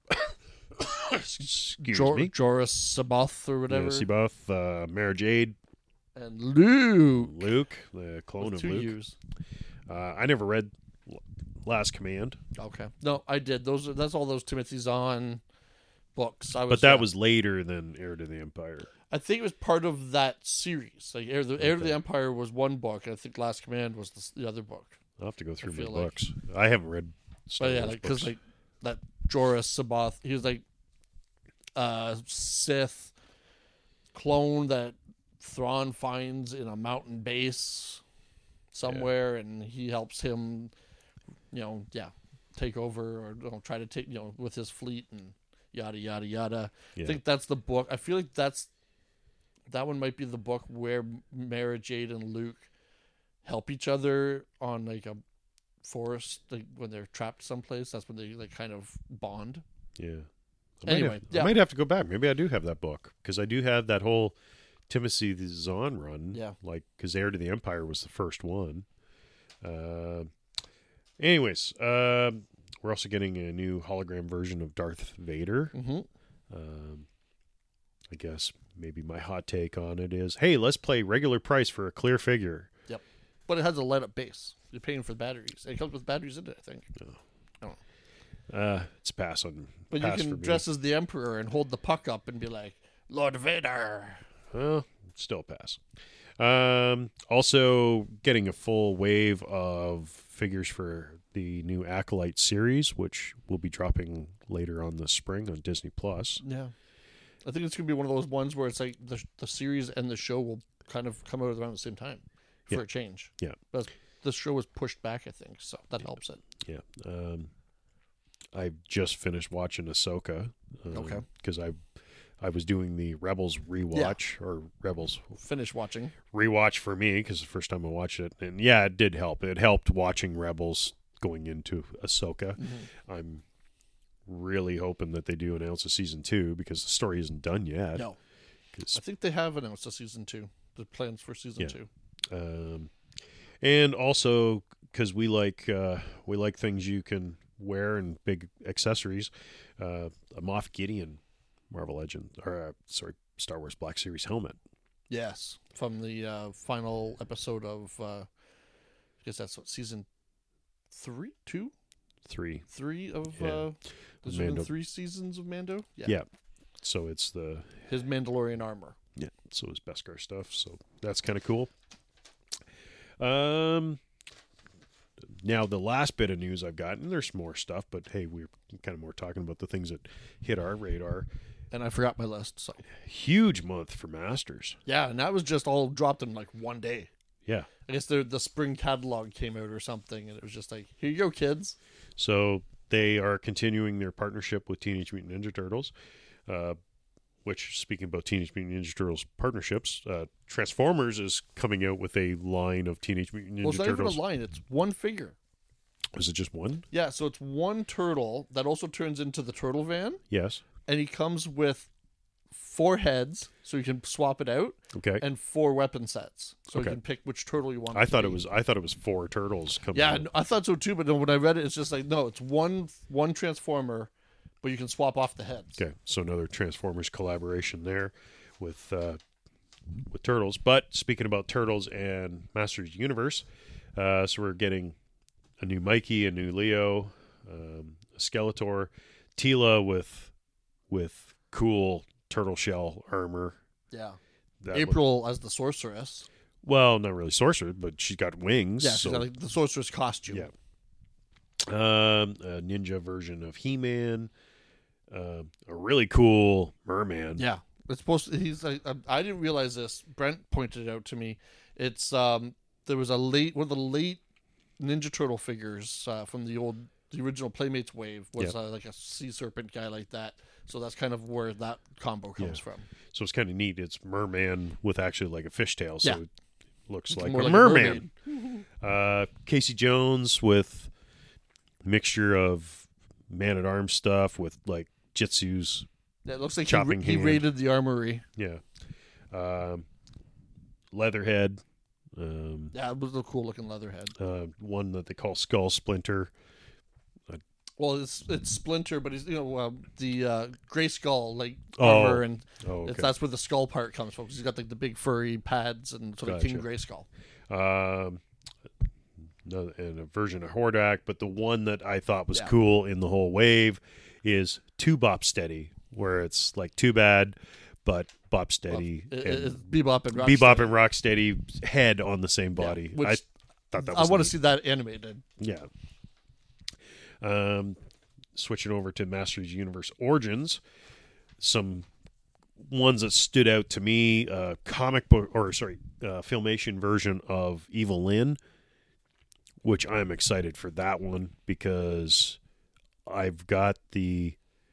Excuse Jor- me. Joris Saboth or whatever. Yeah, Seabuff, uh, Mara Jade, And Luke. Luke, the clone With of two Luke. U's. Uh, I never read L- Last Command, Okay. No, I did. Those are that's all those Timothy Zahn books. I was, but that uh, was later than Heir to the Empire. I think it was part of that series. Like Heir, the, Heir to Okay. the Empire was one book, and I think Last Command was the, the other book. I'll have to go through my feel like- books. I haven't read Star But yeah, Wars like because books. like that Joris Saboth, he was like uh Sith clone that Thrawn finds in a mountain base somewhere, and he helps him, you know, yeah, take over or you know, try to take, you know, with his fleet and yada yada yada. Yeah. I think that's the book. I feel like that's that one might be the book where Mara Jade and Luke help each other on like a forest, like when they're trapped someplace. That's when they like kind of bond. Yeah. I might Anyway, have, yeah. I might have to go back. Maybe I do have that book because I do have that whole Timothy Zahn run. Yeah. Like, because Heir to the Empire was the first one. Uh, anyways, uh, we're also getting a new hologram version of Darth Vader. Mm-hmm. Um, I guess maybe my hot take on it is, hey, let's play regular price for a clear figure. But it has a light up base. You're paying for the batteries. It comes with batteries in it, I think. Uh, it's pass on. But pass you for can me. dress as the Emperor and hold the puck up and be like, Lord Vader. Well, still pass. Um, also, getting a full wave of figures for the new Acolyte series, which will be dropping later on this spring on Disney Plus. Yeah. I think it's going to be one of those ones where it's like the the series and the show will kind of come out around the same time for Yeah. a change. Yeah. But the show was pushed back, I think, so that helps it. Yeah. Um, I just finished watching Ahsoka. Um, Okay. Because I, I was doing the Rebels rewatch or Rebels Finish watching. rewatch for me because the first time I watched it, and yeah, it did help. It helped watching Rebels going into Ahsoka. Mm-hmm. I'm really hoping that they do announce a season two because the story isn't done yet. No. 'Cause, I think they have announced a season two. The plans for season Yeah. two. um, and also because we like uh, we like things you can wear and big accessories. Uh, a Moff Gideon Marvel Legend or uh, sorry Star Wars Black Series helmet. Yes. From the uh, final episode of, uh, I guess that's what, season three? Two? Three. Three of, Yeah. uh, there's been Mando. three seasons of Mando? Yeah. So it's the His Mandalorian armor. Yeah, so is Beskar stuff. So that's kind of cool. Um, now the last bit of news I've got, and there's more stuff, but hey, we're kind of more talking about the things that hit our radar. And I forgot my list, so. Huge month for Masters. Yeah, and that was just all dropped in like one day. Yeah. I guess the the spring catalog came out or something, and it was just like, here you go, kids. So they are continuing their partnership with Teenage Mutant Ninja Turtles. Uh, which, speaking about Teenage Mutant Ninja Turtles partnerships, uh, Transformers is coming out with a line of Teenage Mutant Ninja Well, it's not Turtles. even a line; it's one figure. Is it just one? Yeah, so it's one turtle that also turns into the turtle van, Yes. and he comes with four heads, so you can swap it out, Okay. and four weapon sets, so Okay. you can pick which turtle you want. I to thought be. it was. I thought it was four turtles coming. Yeah, out. no, I thought so too, but then when I read it, it's just like, no, it's one one transformer, but you can swap off the heads. Okay, so another Transformers collaboration there with uh, with Turtles. But speaking about Turtles and Masters Universe, uh, so we're getting a new Mikey, a new Leo, um, a Skeletor, Tila with with cool turtle shell armor Yeah. That April as the sorceress. looked- well, not really sorcerer, but she's got wings. Yeah, she's so, got like, the sorceress costume. yeah. Um, a ninja version of He-Man. Uh, a really cool merman. Yeah. It's supposed to, he's like, I, I didn't realize this. Brent pointed it out to me. It's um there was a late one of the late Ninja Turtle figures uh, from the old the original Playmates wave was Yeah. uh, like a sea serpent guy like that. So that's kind of where that combo comes Yeah. from. So it's kind of neat. It's merman with actually like a fishtail. So Yeah. it looks It's like a more like a merman. uh, Casey Jones with mixture of man-at-arms stuff with like jitsus. Yeah, it looks like he, Chopping he hand. raided the armory. Yeah. Um, Leatherhead. Um, Yeah, it was a cool looking Leatherhead. uh, one that they call Skull Splinter. Well, it's it's Splinter, but he's you know uh, the uh, Gray Skull like Oh, armor, and Oh, okay. if that's where the skull part comes from. 'Cause he's got like the big furry pads and sort of King Gotcha. Gray Skull. Um, no, and a version of Hordak, but the one that I thought was Yeah. cool in the whole wave is Two Bop Steady, where it's like Too Bad, but Bop Steady It, and it's Bebop and Bebop Rocksteady. and Rocksteady head on the same body. which I thought that I was want to neat. see that animated. Yeah. Um, switching over to Masters Universe Origins, some ones that stood out to me: uh, comic book, or sorry, uh, filmation version of Evil Lyn, which I'm excited for that one because I've got the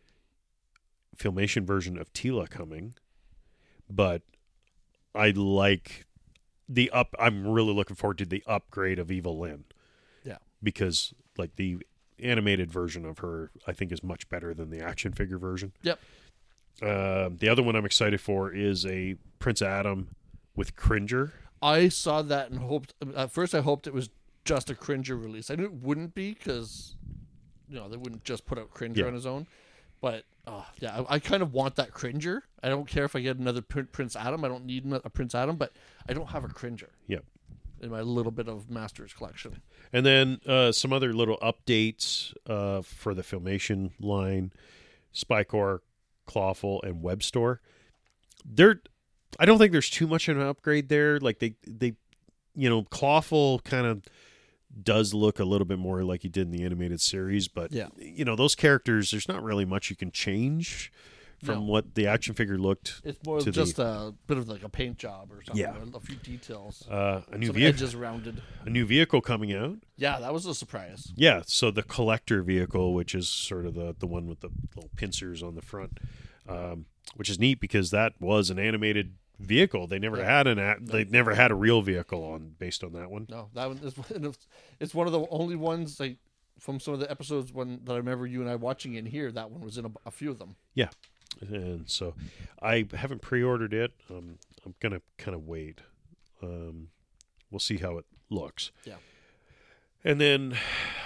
filmation version of Tila coming, but I like the up. I'm really looking forward to the upgrade of Evil Lyn. Yeah. Because like the animated version of her, I think is much better than the action figure version. Yep. Uh, the other one I'm excited for is a Prince Adam with Cringer. I saw that and hoped at first I hoped it was just a Cringer release. I knew it wouldn't be because you know they wouldn't just put out Cringer Yeah. on his own. But uh, yeah, I, I kind of want that Cringer. I don't care if I get another Prin- Prince Adam. I don't need a Prince Adam, but I don't have a Cringer. Yep. In my little bit of Masters collection. And then uh, some other little updates uh, for the Filmation line: Spycore, Clawful, and Webstore. They're, I don't think there's too much of an upgrade there. Like they, they, you know, Clawful kind of does look a little bit more like he did in the animated series, but Yeah. you know, those characters, there's not really much you can change from No. what the action figure looked. It's more to of the- just a bit of like a paint job or something. Yeah. A few details. Uh, a new Some vehicle, edges rounded. a new vehicle coming out. Yeah, that was a surprise. Yeah, so the collector vehicle, which is sort of the the one with the little pincers on the front, um, which is neat because that was an animated vehicle. They never Yeah. had an a, they never had a real vehicle on based on that one. No, that one is it's one of the only ones like from some of the episodes when that I remember you and I watching in here. That one was in a, a few of them. Yeah, and so I haven't pre-ordered it. Um, I'm gonna kind of wait. Um, we'll see how it looks. Yeah. And then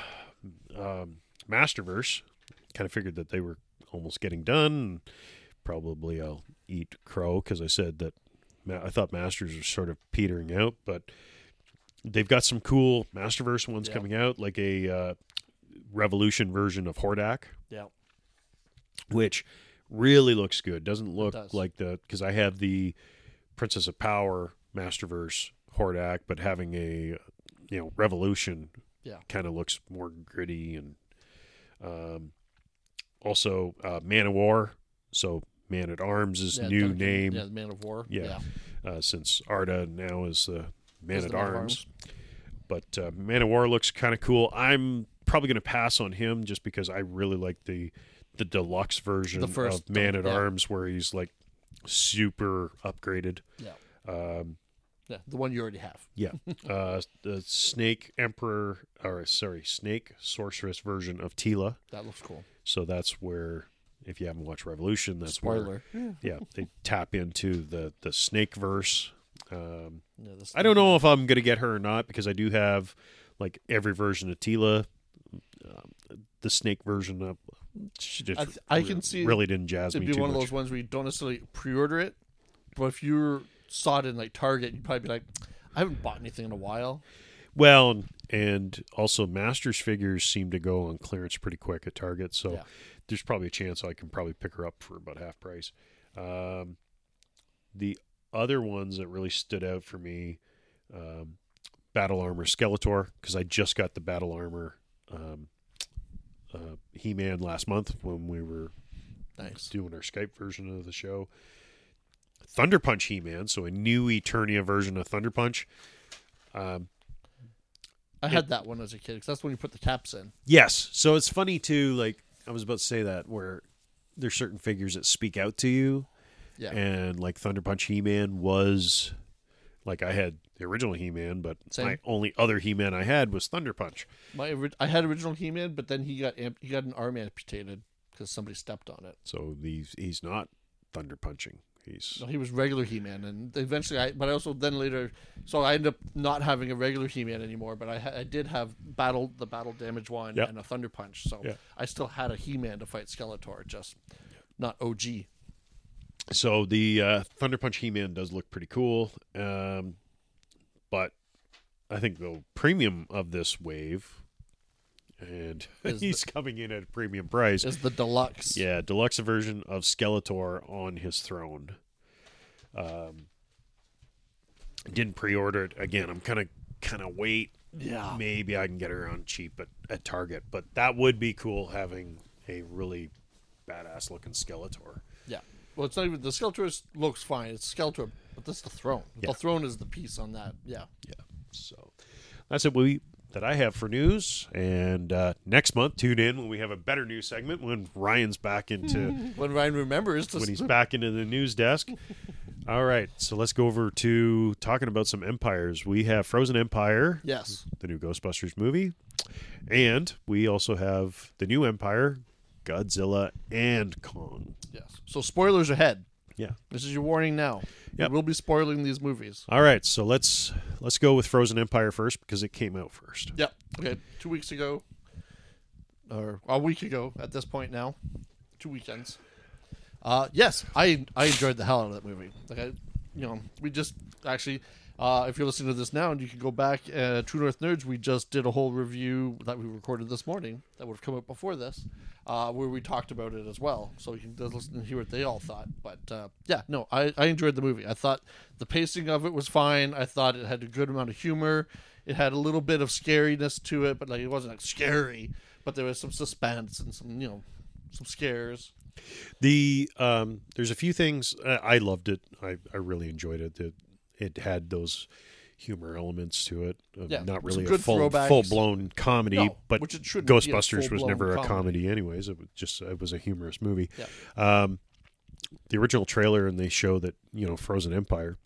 um, Masterverse, kind of figured that they were almost getting done. Probably I'll eat crow because I said that ma- I thought Masters was sort of petering out, but they've got some cool Masterverse ones Yeah. coming out, like a uh, Revolution version of Hordak, Yeah. which really looks good. Doesn't look does. like the because I have the Princess of Power Masterverse Hordak, but having a you know Revolution, Yeah. kind of looks more gritty and um, also uh, Man of War. So Man at Arms is Yeah, new Duncan- name Yeah, the Man of War. Yeah. uh, since Arda now is the Man Is at the Man of Arms. But uh, Man of War looks kind of cool. I'm probably going to pass on him just because I really like the the deluxe version The first of Man one, at yeah. Arms where he's like super upgraded. Yeah. Um, Yeah, the one you already have. yeah, uh, the Snake Emperor, or sorry, Snake Sorceress version of Tila. That looks cool. So that's where, if you haven't watched Revolution, that's where Spoiler. yeah they tap into the the Snake verse. Um, Yeah, this- I don't know if I'm gonna get her or not because I do have like every version of Tila. Um, the Snake version of she just I th- I can see really didn't jazz It'd me be too one of much. those ones where you don't necessarily pre-order it, but if you saw it in like Target, you'd probably be like, I haven't bought anything in a while. Well, and, and also Masters figures seem to go on clearance pretty quick at Target, so Yeah. there's probably a chance I can probably pick her up for about half price. Um, the other ones that really stood out for me, um, Battle Armor Skeletor, because I just got the Battle Armor um, uh, He-Man last month when we were Nice. doing our Skype version of the show. Thunder Punch He-Man, so a new Eternia version of Thunder Punch. Um, I had that one as a kid because that's when you put the caps in. yes, so it's funny too. Like I was about to say that where there's certain figures that speak out to you, Yeah. and like Thunder Punch He-Man was like I had the original He-Man, but Same. my only other He-Man I had was Thunder Punch. My ori- I had original He-Man, but then he got amp- he got an arm amputated because somebody stepped on it. So he's he's not Thunder Punching. He's No, he was regular He-Man, and eventually I. But I also then later, so I ended up not having a regular He-Man anymore. But I ha- I did have battle the battle damage one Yep. and a Thunder Punch, so Yeah. I still had a He-Man to fight Skeletor, just not O G. So the uh, Thunder Punch He-Man does look pretty cool, um, but I think the premium of this wave, and Is he's coming in at a premium price. Is the deluxe? Yeah, deluxe version of Skeletor on his throne. Um, didn't pre-order it again. I'm kind of kind of wait. Yeah. Maybe I can get it around cheap at, at Target, but that would be cool having a really badass looking Skeletor. Yeah. Well, it's not even the Skeletor is, looks fine. It's Skeletor, but this is the throne. Yeah. The throne is the piece on that. Yeah. Yeah. So that's it we that I have for news. And uh, next month, tune in when we have a better news segment when Ryan's back into When Ryan remembers to when he's back into the news desk. All right, so let's go over to talking about some empires. We have Frozen Empire, Yes. the new Ghostbusters movie, and we also have the new Empire, Godzilla and Kong. Yes. So spoilers ahead. Yeah. This is your warning now. Yep. We'll be spoiling these movies. All right, so let's let's go with Frozen Empire first because it came out first. Yep. Okay. Two weeks ago, or a week ago at this point now, two weekends. Uh, yes, I I enjoyed the hell out of that movie. Like I, you know, we just actually, uh, if you're listening to this now, and you can go back, uh, True North Nerds, we just did a whole review that we recorded this morning that would have come out before this, uh, where we talked about it as well. So you can just listen and hear what they all thought. But uh, yeah, no, I, I enjoyed the movie. I thought the pacing of it was fine. I thought it had a good amount of humor. It had a little bit of scariness to it, but like it wasn't like scary. But there was some suspense and some, you know, some scares. The um, there's a few things uh, I loved it. I, I really enjoyed it. It it had those humor elements to it. Uh, Yeah, not some really a good full throwbacks. full blown comedy, No, but which it shouldn't be a Ghostbusters was full-blown never a comedy. comedy, anyways. It was just it was a humorous movie. Yeah. Um, the original trailer, and they show that you know Frozen Empire.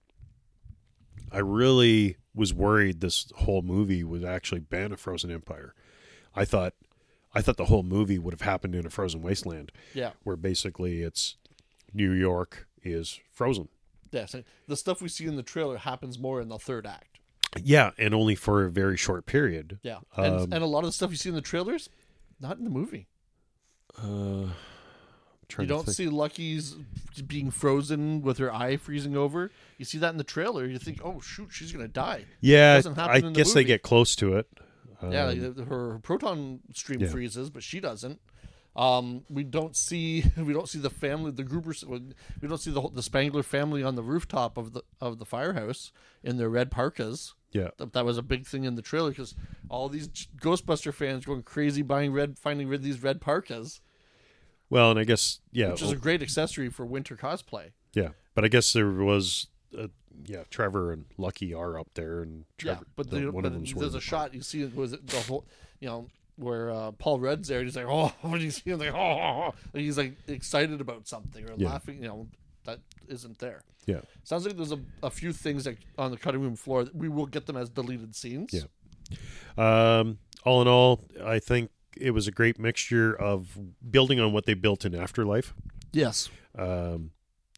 I really was worried this whole movie would actually ban a Frozen Empire. I thought, I thought the whole movie would have happened in a frozen wasteland, Yeah. where basically it's New York is frozen. Yeah. So the stuff we see in the trailer happens more in the third act. Yeah, and only for a very short period. Yeah. And, Um, and a lot of the stuff you see in the trailers, not in the movie. Uh, You don't see Lucky's being frozen with her eye freezing over. You see that in the trailer. You think, oh, shoot, she's going to die. Yeah, doesn't happen I in the guess they movie. get close to it. Yeah, Um, like, her proton stream yeah. freezes, but she doesn't. Um, we don't see we don't see the family, the Groupers. We don't see the whole- the Spangler family on the rooftop of the of the firehouse in their red parkas. yeah. That, that was a big thing in the trailer because all these Ghostbuster fans going crazy buying red, finding red these red parkas, Well, and I guess yeah, which is a great accessory for winter cosplay. yeah. But I guess there was, uh, yeah, Trevor and Lucky are up there, and Trevor, yeah, but, the- the, one but of them's there's wearing a the shot you see it was the whole, you know, where uh, Paul Rudd's there. And he's like, oh, when you see him, like, oh, like he's like excited about something or Yeah. laughing. You know, that isn't there. Yeah. Sounds like there's a, a few things that on the cutting room floor. That we will get them as deleted scenes. Yeah. Um, all in all, I think it was a great mixture of building on what they built in Afterlife. Yes. Um,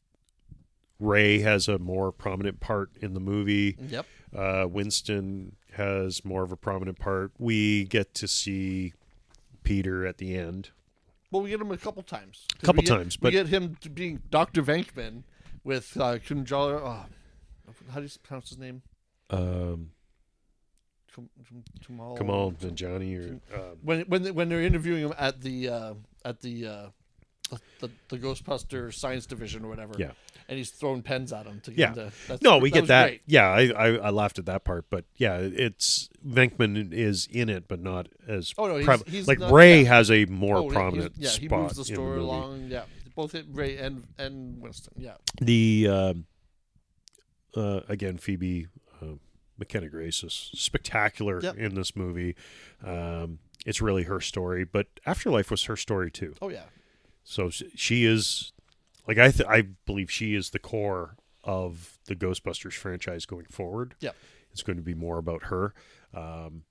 Ray has a more prominent part in the movie. Yep. Uh, Winston has more of a prominent part. We get to see Peter at the end. Well, we get him a couple times. 'Cause Couple we get- times, we but- get him to being Doctor Venkman with uh, Kunjala. Oh, how do you pronounce his name? Um, Kum- Kum- Kamal. Kamal and Johnny, or um, When when they, when they're interviewing him at the uh, at the uh, the, the, the Ghostbuster Science Division or whatever. Yeah. And he's throwing pens at him to get Yeah. him to. That's, No, we that get was that. Great. Yeah, I, I I laughed at that part, but yeah, it's Venkman is in it, but not as Oh, no, he's- prev- he's like not- Ray yeah. has a more Oh, yeah, prominent he's- Yeah, he spot moves the in story movie. along. Yeah, both hit Ray and and Winston. Yeah. The uh, uh, again, Phoebe uh, McKenna Grace is spectacular Yep. in this movie. Um, it's really her story, but Afterlife was her story too. Oh yeah. So sh- she is, like I th- I believe she is the core of the Ghostbusters franchise going forward. Yeah. It's going to be more about her. Um,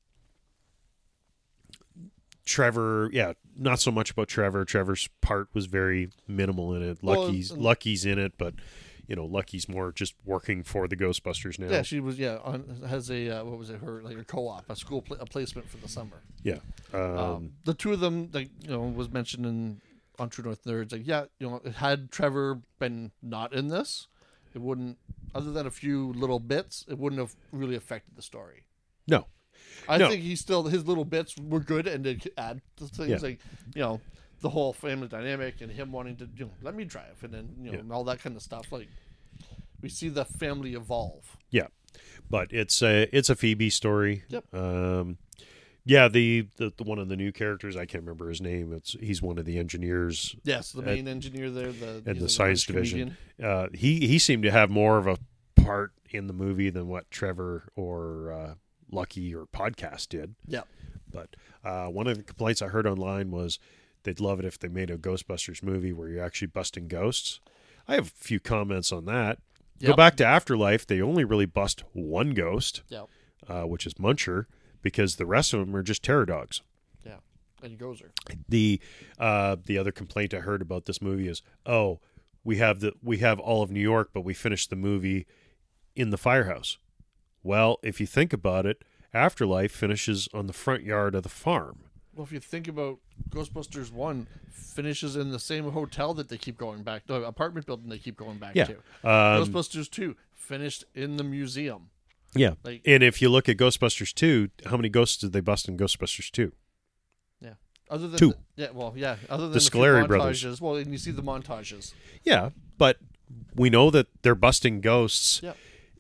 Trevor, yeah, not so much about Trevor. Trevor's part was very minimal in it. Well, Lucky's and- Lucky's in it, but you know, Lucky's more just working for the Ghostbusters now. Yeah, she was. Yeah, on, has a uh, what was it? Her like a co-op, a school pla- a placement for the summer. Yeah. Um, Um, the two of them, like you know, was mentioned in on True North Nerds. Like, yeah, you know, had Trevor been not in this, it wouldn't. Other than a few little bits, it wouldn't have really affected the story. no. I No. think he still his little bits were good and did add to things Yeah. like you know the whole family dynamic and him wanting to you know let me drive and then you know Yeah. and all that kind of stuff. Like we see the family evolve. Yeah, but it's a it's a Phoebe story. Yep. Um, yeah, the, the the one of the new characters, I can't remember his name. It's he's one of the engineers Yes, the main engineer there, the at he's the a science British division. comedian. Uh, he he seemed to have more of a part in the movie than what Trevor or uh, Lucky or Podcast did. Yeah, But uh, one of the complaints I heard online was they'd love it if they made a Ghostbusters movie where you're actually busting ghosts. I have a few comments on that. Go Yep. back to Afterlife. They only really bust one ghost, yeah, uh, which is Muncher, because the rest of them are just terror dogs. yeah, and Gozer. The uh, the other complaint I heard about this movie is, oh, we have the we have all of New York, but we finished the movie in the firehouse. Well, if you think about it, Afterlife finishes on the front yard of the farm. Well, if you think about Ghostbusters one, finishes in the same hotel that they keep going back, the apartment building they keep going back Yeah. to. Um, Ghostbusters two finished in the museum. yeah. Like And if you look at Ghostbusters two, how many ghosts did they bust in Ghostbusters two? yeah, other than Two. The, yeah, well, yeah, other than The few Scoleri montages. brothers. Well, and you see the montages. Yeah, but we know that they're busting ghosts Yep.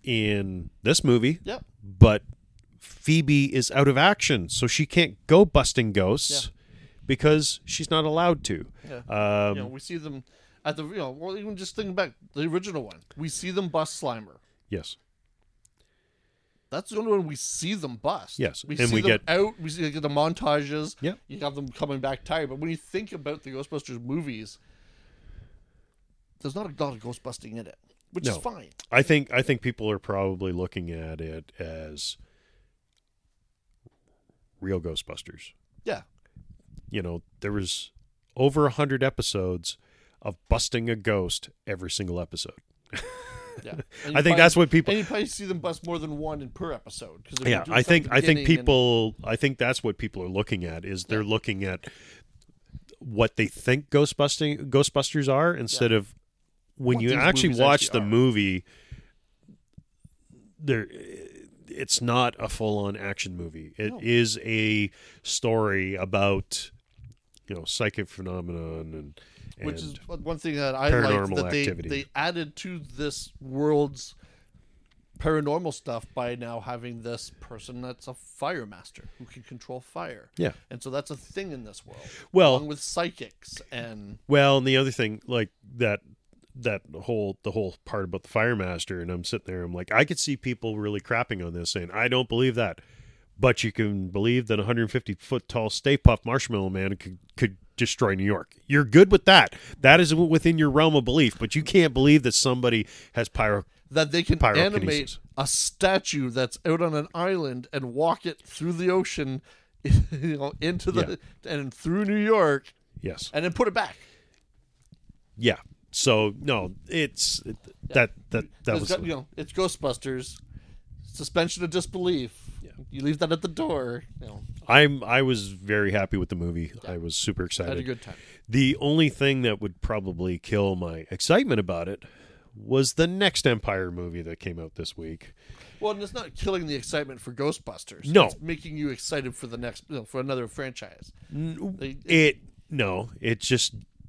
in this movie, Yep. but Phoebe is out of action, so she can't go busting ghosts because she's not allowed to. Yeah. Um, you know, we see them at the you know, well, even just thinking back the original one, we see them bust Slimer. yes. That's the only one we see them bust. Yes, we and see we them get- out. We see like, the montages. Yep. You have them coming back tired. But when you think about the Ghostbusters movies, there's not a lot of ghost busting in it, which No. is fine. I think I think people are probably looking at it as real Ghostbusters. Yeah. You know, there was over a hundred episodes of busting a ghost every single episode. Yeah. I think that's what people. And you probably see them bust more than one in per episode. Cause Yeah, I think I think people. I think that's what people are looking at. Is they're looking at what they think Ghostbusting Ghostbusters are instead Yeah. of when What you these actually movies watch actually the are. movie. There, it's not a full-on action movie. It No. is a story about, you know, psychic phenomenon and. Which is and- one thing that I liked paranormal that they, activity. they added to this world's paranormal stuff by now having this person that's a fire master who can control fire. Yeah. And so that's a thing in this world. Well- along with psychics and Well, and the other thing, like that, that whole the whole part about the fire master, and I'm sitting there, I'm like, I could see people really crapping on this, saying, I don't believe that, but you can believe that a one hundred fifty foot tall Stay Puft Marshmallow Man could could destroy New York. You're good with that. That is within your realm of belief, but you can't believe that somebody has pyro. that they can animate Pyrokinesis. a statue that's out on an island and walk it through the ocean, you know, into the and through New York, Yes. and then put it back. Yeah. So no, it's it, that that that It's was got- you know, it's Ghostbusters. Suspension of disbelief. Yeah. You leave that at the door. You know, I'm I was very happy with the movie. I was super excited. had a good time. The only thing that would probably kill my excitement about it was the next Empire movie that came out this week. Well, and it's not killing the excitement for Ghostbusters. No. It's making you excited for the next, you know, for another franchise. They- It no, it just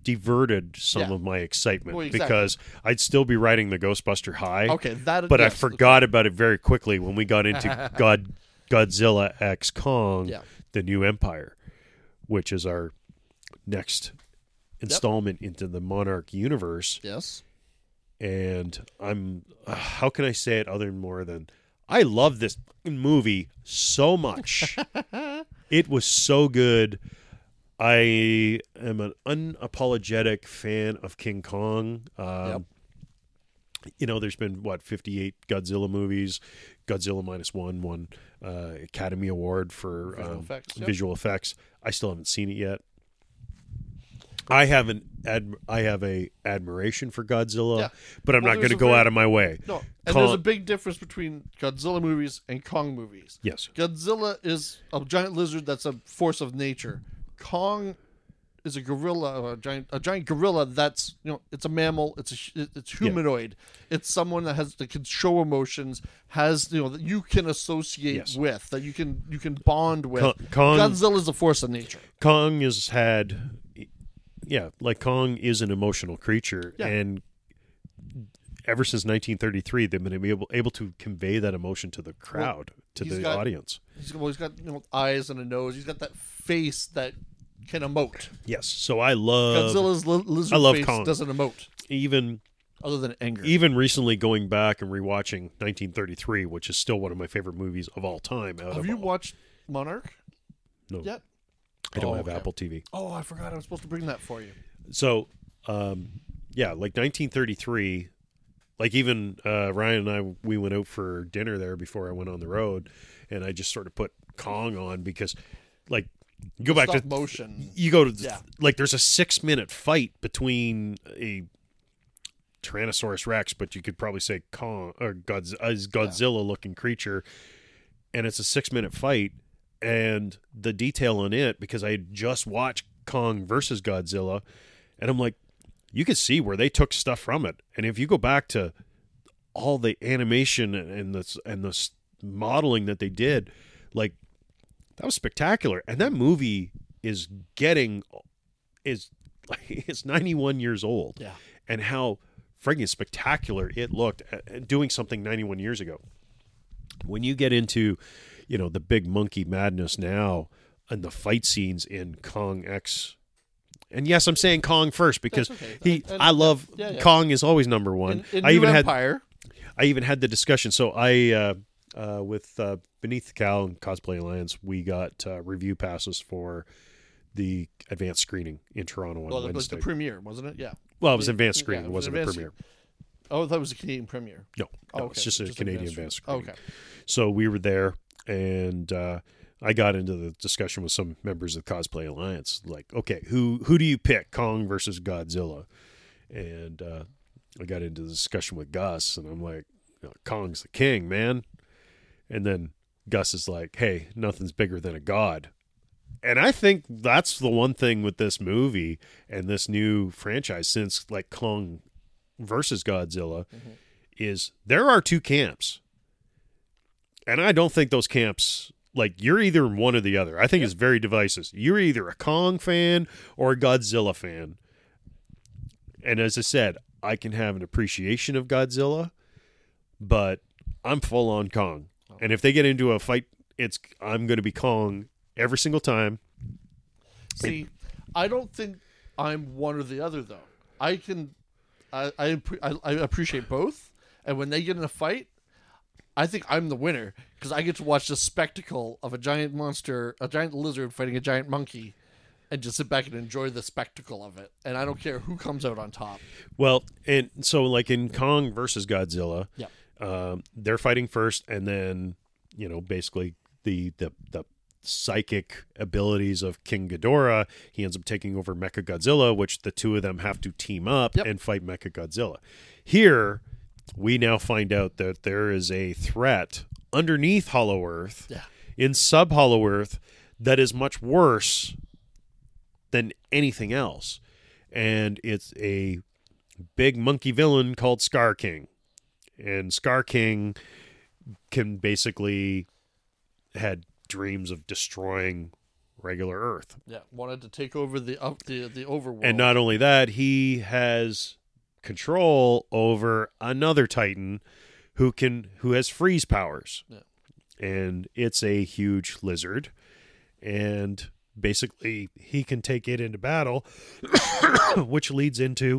diverted some Yeah. of my excitement Well, exactly. because I'd still be riding the Ghostbuster high. Okay, that. But I yes, forgot about it very quickly when we got into God Godzilla X Kong, Yeah. The New Empire, which is our next installment into the Monarch universe. Yes. And I'm, uh, how can I say it other than more than, I love this movie so much. It was so good. I am an unapologetic fan of King Kong. Um, Yep. You know, there's been, what, fifty-eight Godzilla movies. Godzilla Minus One won uh, Academy Award for Visual um, effects, yep. visual effects. I still haven't seen it yet. I have an ad- I have a admiration for Godzilla, Yeah. but I'm Well, not going there's to a go very- out of my way. No, and Kong- there's a big difference between Godzilla movies and Kong movies. Yes. Godzilla is a giant lizard that's a force of nature. Kong is a gorilla, a giant, a giant gorilla that's, you know, it's a mammal. It's a, sh- it's humanoid. It's someone that has that can show emotions, has, you know, that you can associate Yes. with, that you can you can bond with. Kong- Kong- Godzilla is a force of nature. Kong has had, yeah, like Kong is an emotional creature, Yeah. and ever since nineteen thirty-three, they've been able able to convey that emotion to the crowd, to he's the got- audience. He's, well, he's got, you know, eyes and a nose. He's got that face that can emote. Yes, so I love Godzilla's li- lizard I love face Kong. doesn't emote even other than anger. even recently going back and rewatching nineteen thirty-three, which is still one of my favorite movies of all time. Out Have of you all. watched Monarch No, yet? I don't Oh, have okay. Apple T V. Oh, I forgot. I was supposed to bring that for you. So, um, yeah, like nineteen thirty-three, like even uh, Ryan and I, we went out for dinner there before I went on the road, and I just sort of put Kong on because, like, you go back Stop to motion. you go to Yeah. like there's a six minute fight between a Tyrannosaurus Rex, but you could probably say Kong or Godz- a Godzilla looking creature, and it's a six minute fight, and the detail on it because I had just watched Kong versus Godzilla, and I'm like, you could see where they took stuff from it, and if you go back to all the animation and the and the modeling that they did, like. That was spectacular, and that movie is getting is it's ninety-one years old, Yeah. and how friggin' spectacular it looked at, at doing something ninety-one years ago. When you get into, you know, the big monkey madness now and the fight scenes in Kong X, and yes, I'm saying Kong first because That's okay. he And- I love yeah, yeah. Kong is always number one. In, in I New even had Empire, I even had the discussion. So I, uh, uh, with uh, Beneath the Cowl and Cosplay Alliance, we got uh, review passes for the advanced screening in Toronto on well, the, like Wednesday. the premiere, wasn't it? Yeah. well, it was the- advanced yeah, screening. it it was wasn't a advanced premiere. Oh, that was a Canadian premiere. No, Oh, no okay. it's just a Just Canadian advanced advanced screening. screening. Okay. So we were there, and uh, I got into the discussion with some members of the Cosplay Alliance. Like, okay, who who do you pick, Kong versus Godzilla? And uh, I got into the discussion with Gus, and I'm like, Kong's the king, man. And then Gus is like, hey, nothing's bigger than a god. And I think that's the one thing with this movie and this new franchise since like Kong versus Godzilla Mm-hmm. is there are two camps. And I don't think those camps, like, you're either one or the other. I think Yep. it's very divisive. You're either a Kong fan or a Godzilla fan. And as I said, I can have an appreciation of Godzilla, but I'm full on Kong. And if they get into a fight, it's I'm going to be Kong every single time. See, I don't think I'm one or the other though. I can, I I, appre- I, I appreciate both, and when they get in a fight, I think I'm the winner because I get to watch the spectacle of a giant monster, a giant lizard fighting a giant monkey, and just sit back and enjoy the spectacle of it. And I don't care who comes out on top. Well, and so like in Kong versus Godzilla, Yeah. um, they're fighting first, and then you know basically the the the psychic abilities of King Ghidorah, he ends up taking over Mechagodzilla, which the two of them have to team up Yep. and fight Mechagodzilla. Here, we now find out that there is a threat underneath Hollow Earth, Yeah. in sub Hollow Earth, that is much worse than anything else. And it's a big monkey villain called Scar King. And Scar King can basically had dreams of destroying regular Earth. Yeah, wanted to take over the up the the overworld. And not only that, he has control over another Titan who can who has freeze powers. Yeah. And it's a huge lizard, and basically he can take it into battle, which leads into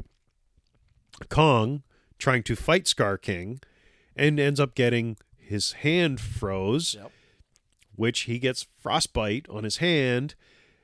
Kong trying to fight Scar King and ends up getting his hand froze, Yep. which he gets frostbite on his hand,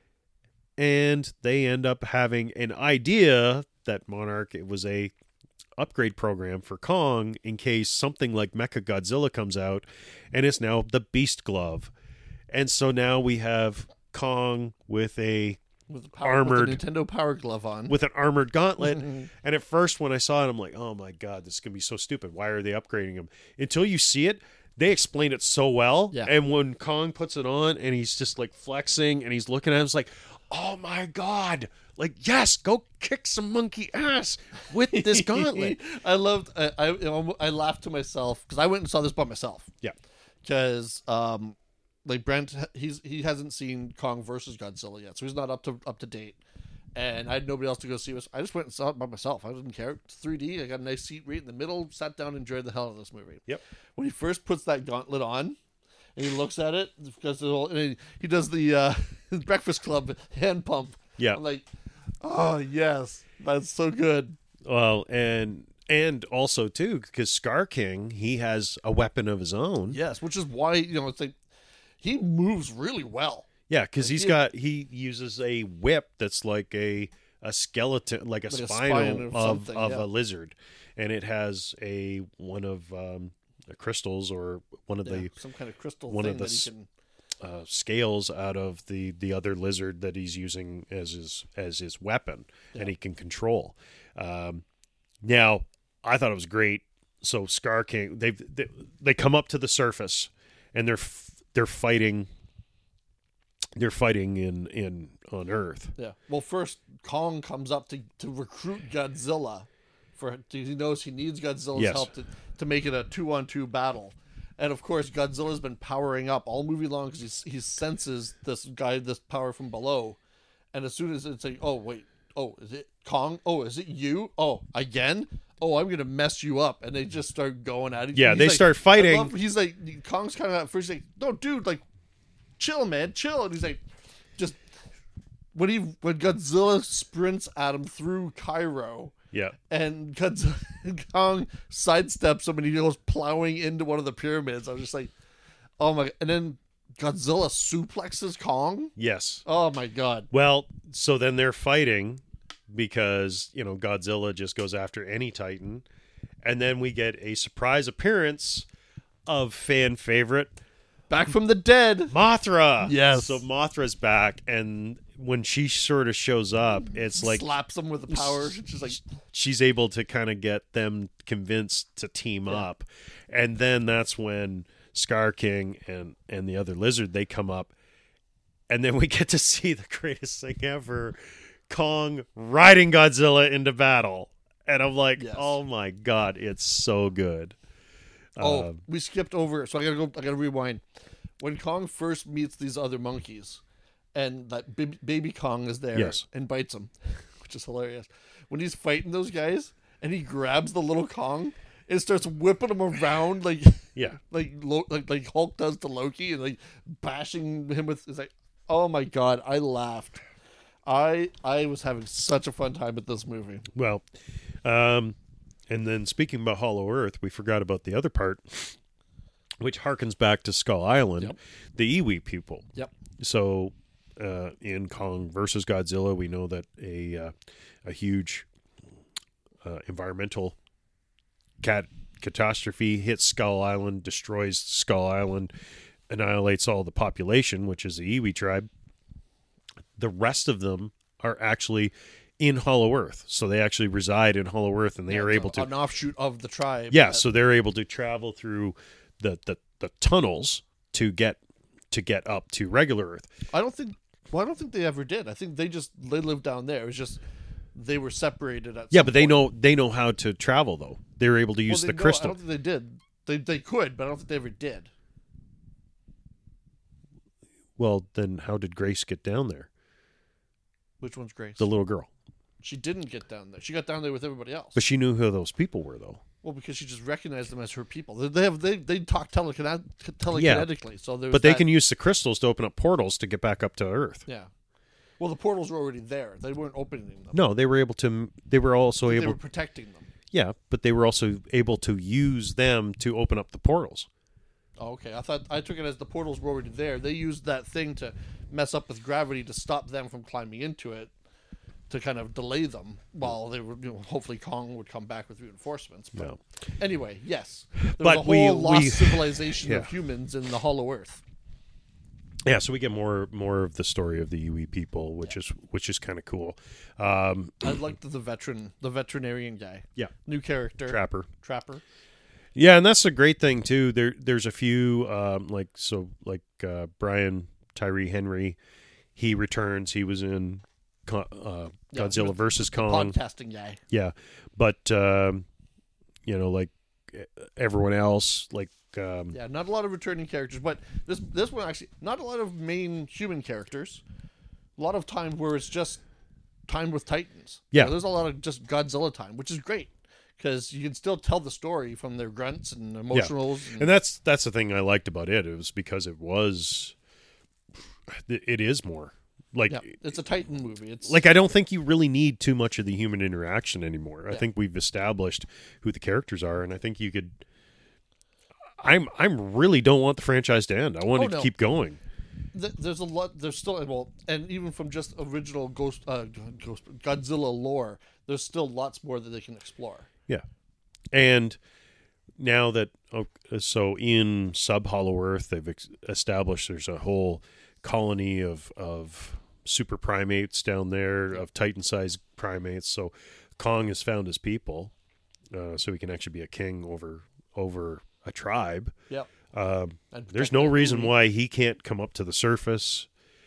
and they end up having an idea that Monarch, it was a upgrade program for Kong in case something like Mechagodzilla comes out, and it's now the Beast Glove. And so now we have Kong with a with the power, armored with the Nintendo Power Glove on. with an armored gauntlet. And at first when I saw it, I'm like, oh my god, this is gonna be so stupid. Why are they upgrading him? Until you see it, they explain it so well. Yeah. And when Kong puts it on and he's just like flexing and he's looking at him, it's like, oh my god, like, yes, go kick some monkey ass with this gauntlet. I loved. I I, I laughed to myself because I went and saw this by myself. Yeah. Because um, like Brent, he's he hasn't seen Kong versus Godzilla yet, so he's not up to up to date. And I had nobody else to go see. I just went and saw it by myself. I didn't care. It's three D. I got a nice seat right in the middle. Sat down, enjoyed the hell out of this movie. Yep. When he first puts that gauntlet on, and he looks at it because and he, he does the uh, Breakfast Club hand pump. Yeah. I'm like, oh yes, that's so good. Well, and and also too, because Scar King, he has a weapon of his own. Yes, which is why, you know, it's like he moves really well. Yeah, because Like he's he- got he uses a whip that's like a a skeleton, like a Like a spinal spine of of something, of yeah. a lizard, and it has a one of um, the crystals or one of Yeah, the some kind of crystal one thing of the that he s- can. uh, scales out of the the other lizard that he's using as his as his weapon, Yeah. and he can control. Um, now, I thought it was great. So Scar King, they've they they come up to the surface, and they're f- they're fighting. They're fighting in, in on Earth. Yeah. Well, first Kong comes up to, to recruit Godzilla, for he knows he needs Godzilla's Yes. help to, to make it a two on two battle, and of course Godzilla's been powering up all movie long because he he senses this guy this power from below, and as soon as it's like, oh wait, oh is it Kong? Oh, is it you? Oh, again? Oh, I'm gonna mess you up, and they just start going at it. Yeah, He's they like- start I fighting. love- he's like Kong's kind of at first like, no, dude, like, chill, man, chill, and he's like, just when he when Godzilla sprints at him through Cairo, Yeah, and Godzilla, Kong sidesteps him and he goes plowing into one of the pyramids. I was just like, oh my! And then Godzilla suplexes Kong. yes. Oh my god! Well, so then they're fighting because, you know, Godzilla just goes after any Titan. And then we get a surprise appearance of fan favorite Back from the dead. Mothra. Yes. So Mothra's back, and when she sort of shows up, it's like Slaps him with the power. She's like, she's able to kind of get them convinced to team Yeah. up. And then that's when Scar King and, and the other lizard, they come up. And then we get to see the greatest thing ever, Kong riding Godzilla into battle. And I'm like, Yes. oh my God, it's so good. oh, Um, we skipped over. So I gotta go. I gotta rewind. When Kong first meets these other monkeys, and that baby, baby Kong is there Yes. and bites him, which is hilarious. When he's fighting those guys, and he grabs the little Kong and starts whipping him around like yeah. like Lo- like like Hulk does to Loki, and like bashing him with. It's like, oh my god, I laughed. I I was having such a fun time with this movie. Well, um, and then speaking about Hollow Earth, we forgot about the other part, which harkens back to Skull Island, Yep. the Iwi people. Yep. So, uh, in Kong versus Godzilla, we know that a uh, a huge uh, environmental cat catastrophe hits Skull Island, destroys Skull Island, annihilates all the population, which is the Iwi tribe. The rest of them are actually in Hollow Earth, so they actually reside in Hollow Earth, and they Yeah, are it's able a- to an offshoot of the tribe. yeah, that- so they're able to travel through the, the, the tunnels to get to get up to regular Earth. I don't think. Well, I don't think they ever did. I think they just they lived down there. It was just they were separated at. Yeah, some but they point. know they know how to travel though. They're able to Well, use they the know- I crystal. don't think they did. They they could, but I don't think they ever did. Well, then how did Grace get down there? Which one's Grace? The little girl. She didn't get down there. She got down there with everybody else. But she knew who those people were, though. Well, because she just recognized them as her people. They they have they they talk telekinet- telekinetically. So there. But they that, can use the crystals to open up portals to get back up to Earth. Yeah. Well, the portals were already there. They weren't opening them. No, they were able to. They were also They able. were protecting them. Yeah, but they were also able to use them to open up the portals. Oh, okay. I thought I took it as the portals were already there. They used that thing to mess up with gravity to stop them from climbing into it, to kind of delay them while they were. You know, hopefully Kong would come back with reinforcements. But No. anyway, yes, there But was a we- whole lost we- civilization yeah. of humans in the Hollow Earth. Yeah, so we get more more of the story of the Yui people, which is which is kind of cool. Um, I liked the veteran, the veterinarian guy. Yeah. New character. Trapper. Trapper. Yeah, and that's a great thing too. There, there's a few um, like so like uh, Brian Tyree Henry. He returns. He was in Con- uh, Yeah, Godzilla with versus Kong. Podcasting guy. Yeah, but um, you know, like everyone else, like um, Yeah, not a lot of returning characters, but this this one actually not a lot of main human characters. A lot of time where it's just time with Titans. Yeah. You know, there's a lot of just Godzilla time, which is great because you can still tell the story from their grunts and emotionals. and that's that's the thing I liked about it. It was because it was, it is more like. yeah, it's a Titan movie. It's Like, I don't think you really need too much of the human interaction anymore. I Yeah. think we've established who the characters are, and I think you could. I'm I'm really don't want the franchise to end. I want Oh, it to no. keep going. th- there's a lot. There's still well, and even from just original Ghost, uh, Ghost Godzilla lore, there's still lots more that they can explore. Yeah, and now that oh, so in Sub Hollow Earth, they've ex- established there's a whole colony of of super primates down there, of Titan-sized primates. So Kong has found his people, uh, so he can actually be a king over over a tribe. Yep. Um, And there's protect no their reason food. why he can't come up to the surface,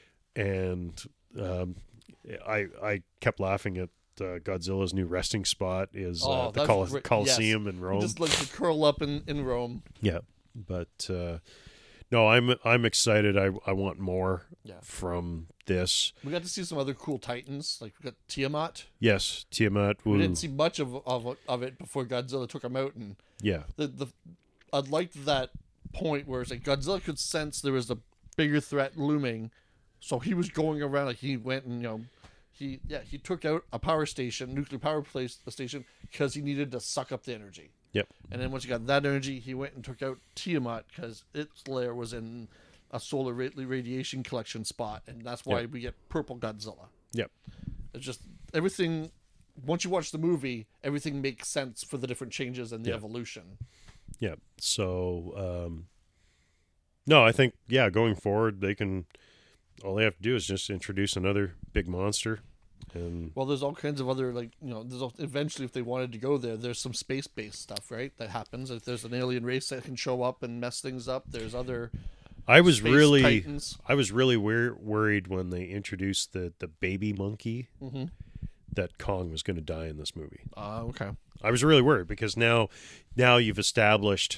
and um, I I kept laughing at uh, Godzilla's new resting spot is uh, Oh, the that's Col- great. Coliseum in He Rome. just likes to curl up in, in Rome. Yeah, but uh, no, I'm I'm excited. I I want more Yeah. from this. We got to see some other cool Titans, like we got Tiamat. Yes, Tiamat. We Woo. didn't see much of of, of it before Godzilla took him out, and Yeah, the the I liked that point where it's like Godzilla could sense there was a bigger threat looming, so he was going around like he went and you know he yeah he took out a power station, nuclear power place station because he needed to suck up the energy. yep, And then once he got that energy, he went and took out Tiamat because its lair was in a solar ra- radiation collection spot, and that's why Yeah. we get Purple Godzilla. yep. It's just everything. Once you watch the movie, everything makes sense for the different changes and the Yeah. evolution. Yeah. So, um, no, I think, yeah, going forward, they can, all they have to do is just introduce another big monster. And Well, there's all kinds of other, like, you know, there's al- eventually, if they wanted to go there, there's some space based stuff, right? That happens. If there's an alien race that can show up and mess things up, there's other. I was Space really, Titans. I was really wor- worried when they introduced the, the baby monkey Mm-hmm. that Kong was going to die in this movie. Uh, okay. I was really worried because now, now you've established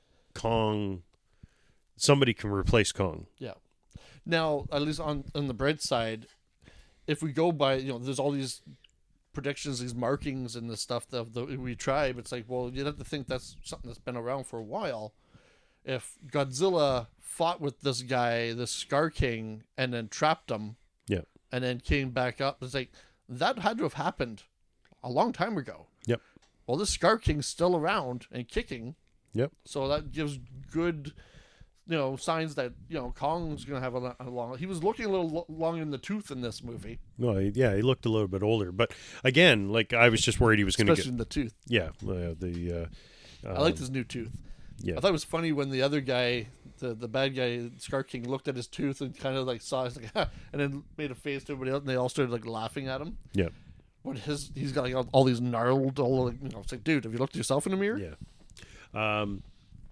Kong, somebody can replace Kong. Yeah. Now, at least on on the bright side, if we go by, you know, there's all these predictions, these markings, and the stuff that the we tribe. It's like, well, you'd have to think that's something that's been around for a while. If Godzilla fought with this guy, this Scar King, and then trapped him, Yeah. and then came back up, it's like that had to have happened a long time ago. Yep. Well, this Scar King's still around and kicking. Yep. So that gives good, you know, signs that, you know, Kong's going to have a, lo- a long... He was looking a little lo- long in the tooth in this movie. No, he- yeah, he looked a little bit older, but again, like I was just worried he was going to Especially get. in the tooth. Yeah, uh, the. Uh, I liked his new tooth. Yeah. I thought it was funny when the other guy, the, the bad guy, Scar King, looked at his tooth and kind of like saw it, like, and then made a face to everybody else, and they all started like laughing at him. Yeah. But his, he's got like all, all these gnarled, all like, you know, it's like, dude, have you looked at yourself in the mirror? Yeah. Um,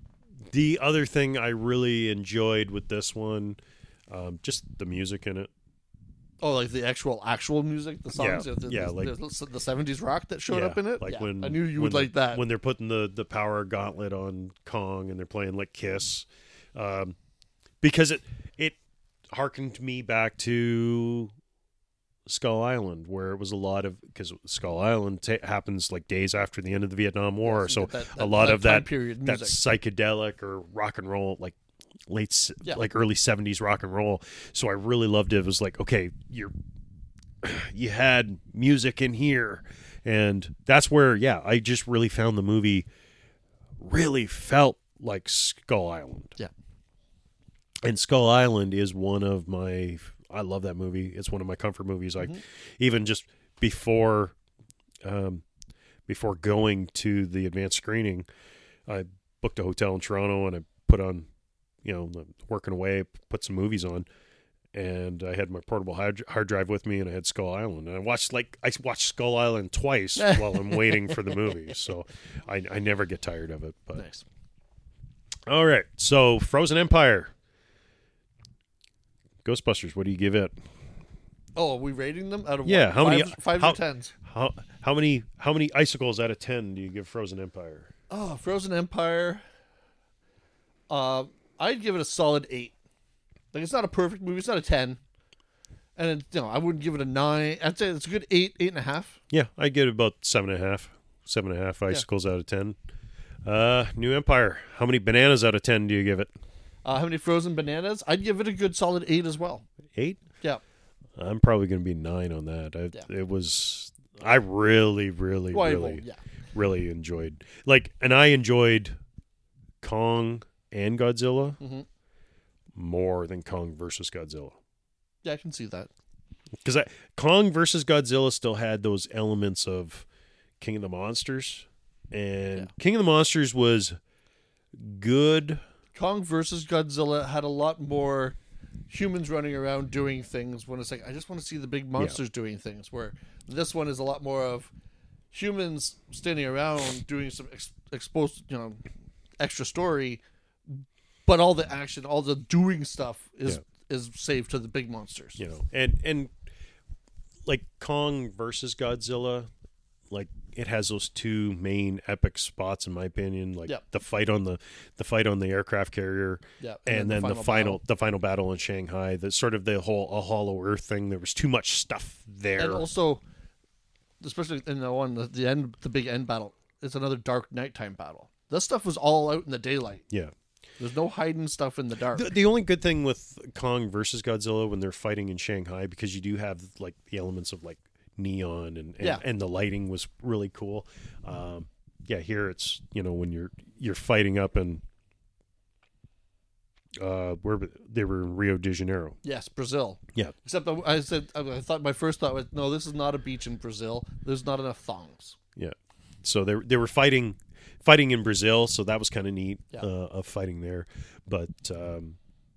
the other thing I really enjoyed with this one, um, just the music in it. Oh, like the actual actual music, the songs, Yeah, the, yeah, the, like- the, the seventies rock that showed Yeah, up in it. like Yeah, when I knew you when would like that. when they're putting the the power gauntlet on Kong and they're playing like Kiss, um, because it it harkened me back to Skull Island, where it was a lot of, because Skull Island t- happens like days after the end of the Vietnam War, Yeah, so that- a that- lot that of time that period that music. psychedelic or rock and roll, like late, s Yeah. like early seventies rock and roll. So I really loved it. It was like, okay, you're you had music in here, and that's where, yeah, I just really found the movie really felt like Skull Island. Yeah. And Skull Island is one of my, I love that movie. It's one of my comfort movies. Mm-hmm. I even just before, um, before going to the advanced screening, I booked a hotel in Toronto and I put on, you know, working away, put some movies on, and I had my portable hard, hard drive with me, and I had Skull Island, and I watched like I watched Skull Island twice while I'm waiting for the movie, so I, I never get tired of it. But Nice. all right, so Frozen Empire, Ghostbusters. What do you give it? Oh, are we rating them out of Yeah, what? how many- Five, five how- or tens? How how many how many icicles out of ten do you give Frozen Empire? Oh, Frozen Empire. Uh, I'd give it a solid eight. Like, it's not a perfect movie. It's not a ten. And, it, you know, I wouldn't give it a nine. I'd say it's a good eight, eight and a half. Yeah, I give it about seven and a half, seven and a half icicles out of ten. Uh, New Empire. How many bananas out of ten do you give it? Uh, how many frozen bananas? I'd give it a good solid eight as well. Eight. Yeah. I'm probably going to be nine on that. I, Yeah. It was. I really, really, Well, really, well, yeah. really enjoyed. Like, and I enjoyed Kong and Godzilla Mhm. more than Kong versus Godzilla. Yeah, I can see that. Because Kong versus Godzilla still had those elements of King of the Monsters, and Yeah. King of the Monsters was good. Kong versus Godzilla had a lot more humans running around doing things, when it's like, I just want to see the big monsters doing things, where this one is a lot more of humans standing around doing some ex- exposed, you know, extra story, but all the action, all the doing stuff is Yeah. is saved to the big monsters. You know, and and like Kong versus Godzilla, like it has those two main epic spots in my opinion, like Yep. the fight on the the fight on the aircraft carrier, Yeah, and, then, the final battle. the final battle in Shanghai. The sort of the whole a Hollow Earth thing. There was too much stuff there. And also, especially in the one, the, the end, the big end battle, it's another dark nighttime battle. This stuff was all out in the daylight. yeah. There's no hiding stuff in the dark. The, the only good thing with Kong versus Godzilla when they're fighting in Shanghai, because you do have like the elements of like neon and and, Yeah. and the lighting was really cool. Um, yeah, here it's, you know, when you're you're fighting up in uh, where they were in Rio de Janeiro. Yes, Brazil. Yeah, Except I, I said I thought my first thought was, no, this is not a beach in Brazil. There's not enough thongs. yeah. So they they were fighting fighting in Brazil, so that was kind of neat Yeah. uh, of fighting there. But um,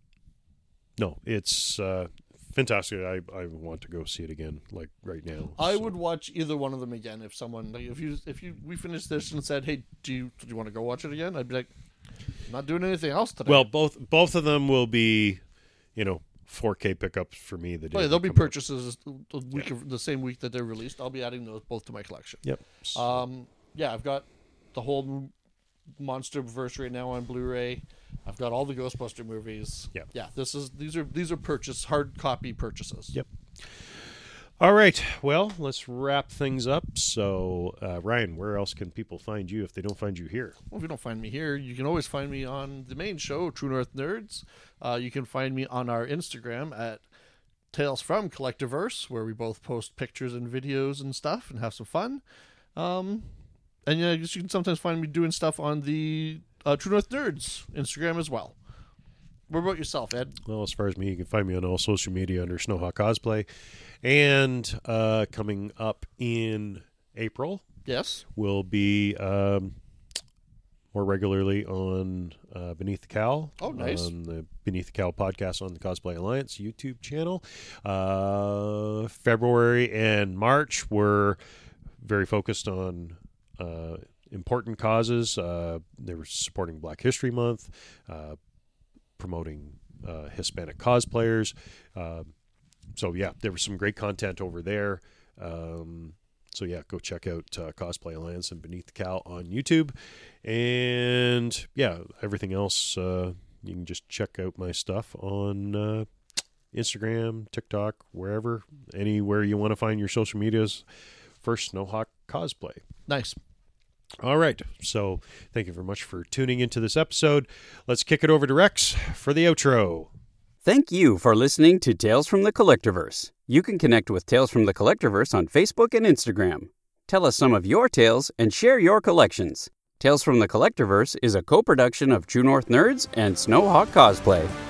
no, it's uh, fantastic. I, I want to go see it again, like right now. I So, would watch either one of them again if someone, like, if you if you we finished this and said, hey, do you do you want to go watch it again? I'd be like, I'm not doing anything else today. Well, both both of them will be, you know, four K pickups for me. The day Oh, yeah, they there'll be come out. purchases the week Yeah. of, the same week that they're released. I'll be adding those both to my collection. Yep. Um, yeah, I've got the whole Monster Verse right now on Blu-ray. I've got all the Ghostbuster movies. Yeah. yeah. This is these are these are purchase hard copy purchases. Yep. All right. Well, let's wrap things up. So, uh, Ryan, where else can people find you if they don't find you here? Well, if you don't find me here, you can always find me on the main show, True North Nerds. Uh, you can find me on our Instagram at Tales from Collectiverse, where we both post pictures and videos and stuff and have some fun. Um, and yeah, I guess you can sometimes find me doing stuff on the uh, True North Nerds Instagram as well. What about yourself, Ed? Well, as far as me, you can find me on all social media under Snowhawk Cosplay. And uh, coming up in April Yes. will be um, more regularly on uh, Beneath the Cowl. Oh, nice. On the Beneath the Cowl podcast on the Cosplay Alliance YouTube channel. Uh, February and March were very focused on uh, important causes. Uh, they were supporting Black History Month, uh, promoting uh, Hispanic cosplayers. Uh, so, yeah, there was some great content over there. Um, so, yeah, go check out uh, Cosplay Alliance and Beneath the Cowl on YouTube. And, yeah, everything else, uh, you can just check out my stuff on uh, Instagram, TikTok, wherever, anywhere you want to find your social medias for Snowhawk Cosplay. Nice. All right. So thank you very much for tuning into this episode. Let's kick it over to Rex for the outro. Thank you for listening to Tales from the Collectorverse. You can connect with Tales from the Collectorverse on Facebook and Instagram. Tell us some of your tales and share your collections. Tales from the Collectorverse is a co-production of True North Nerds and Snowhawk Cosplay.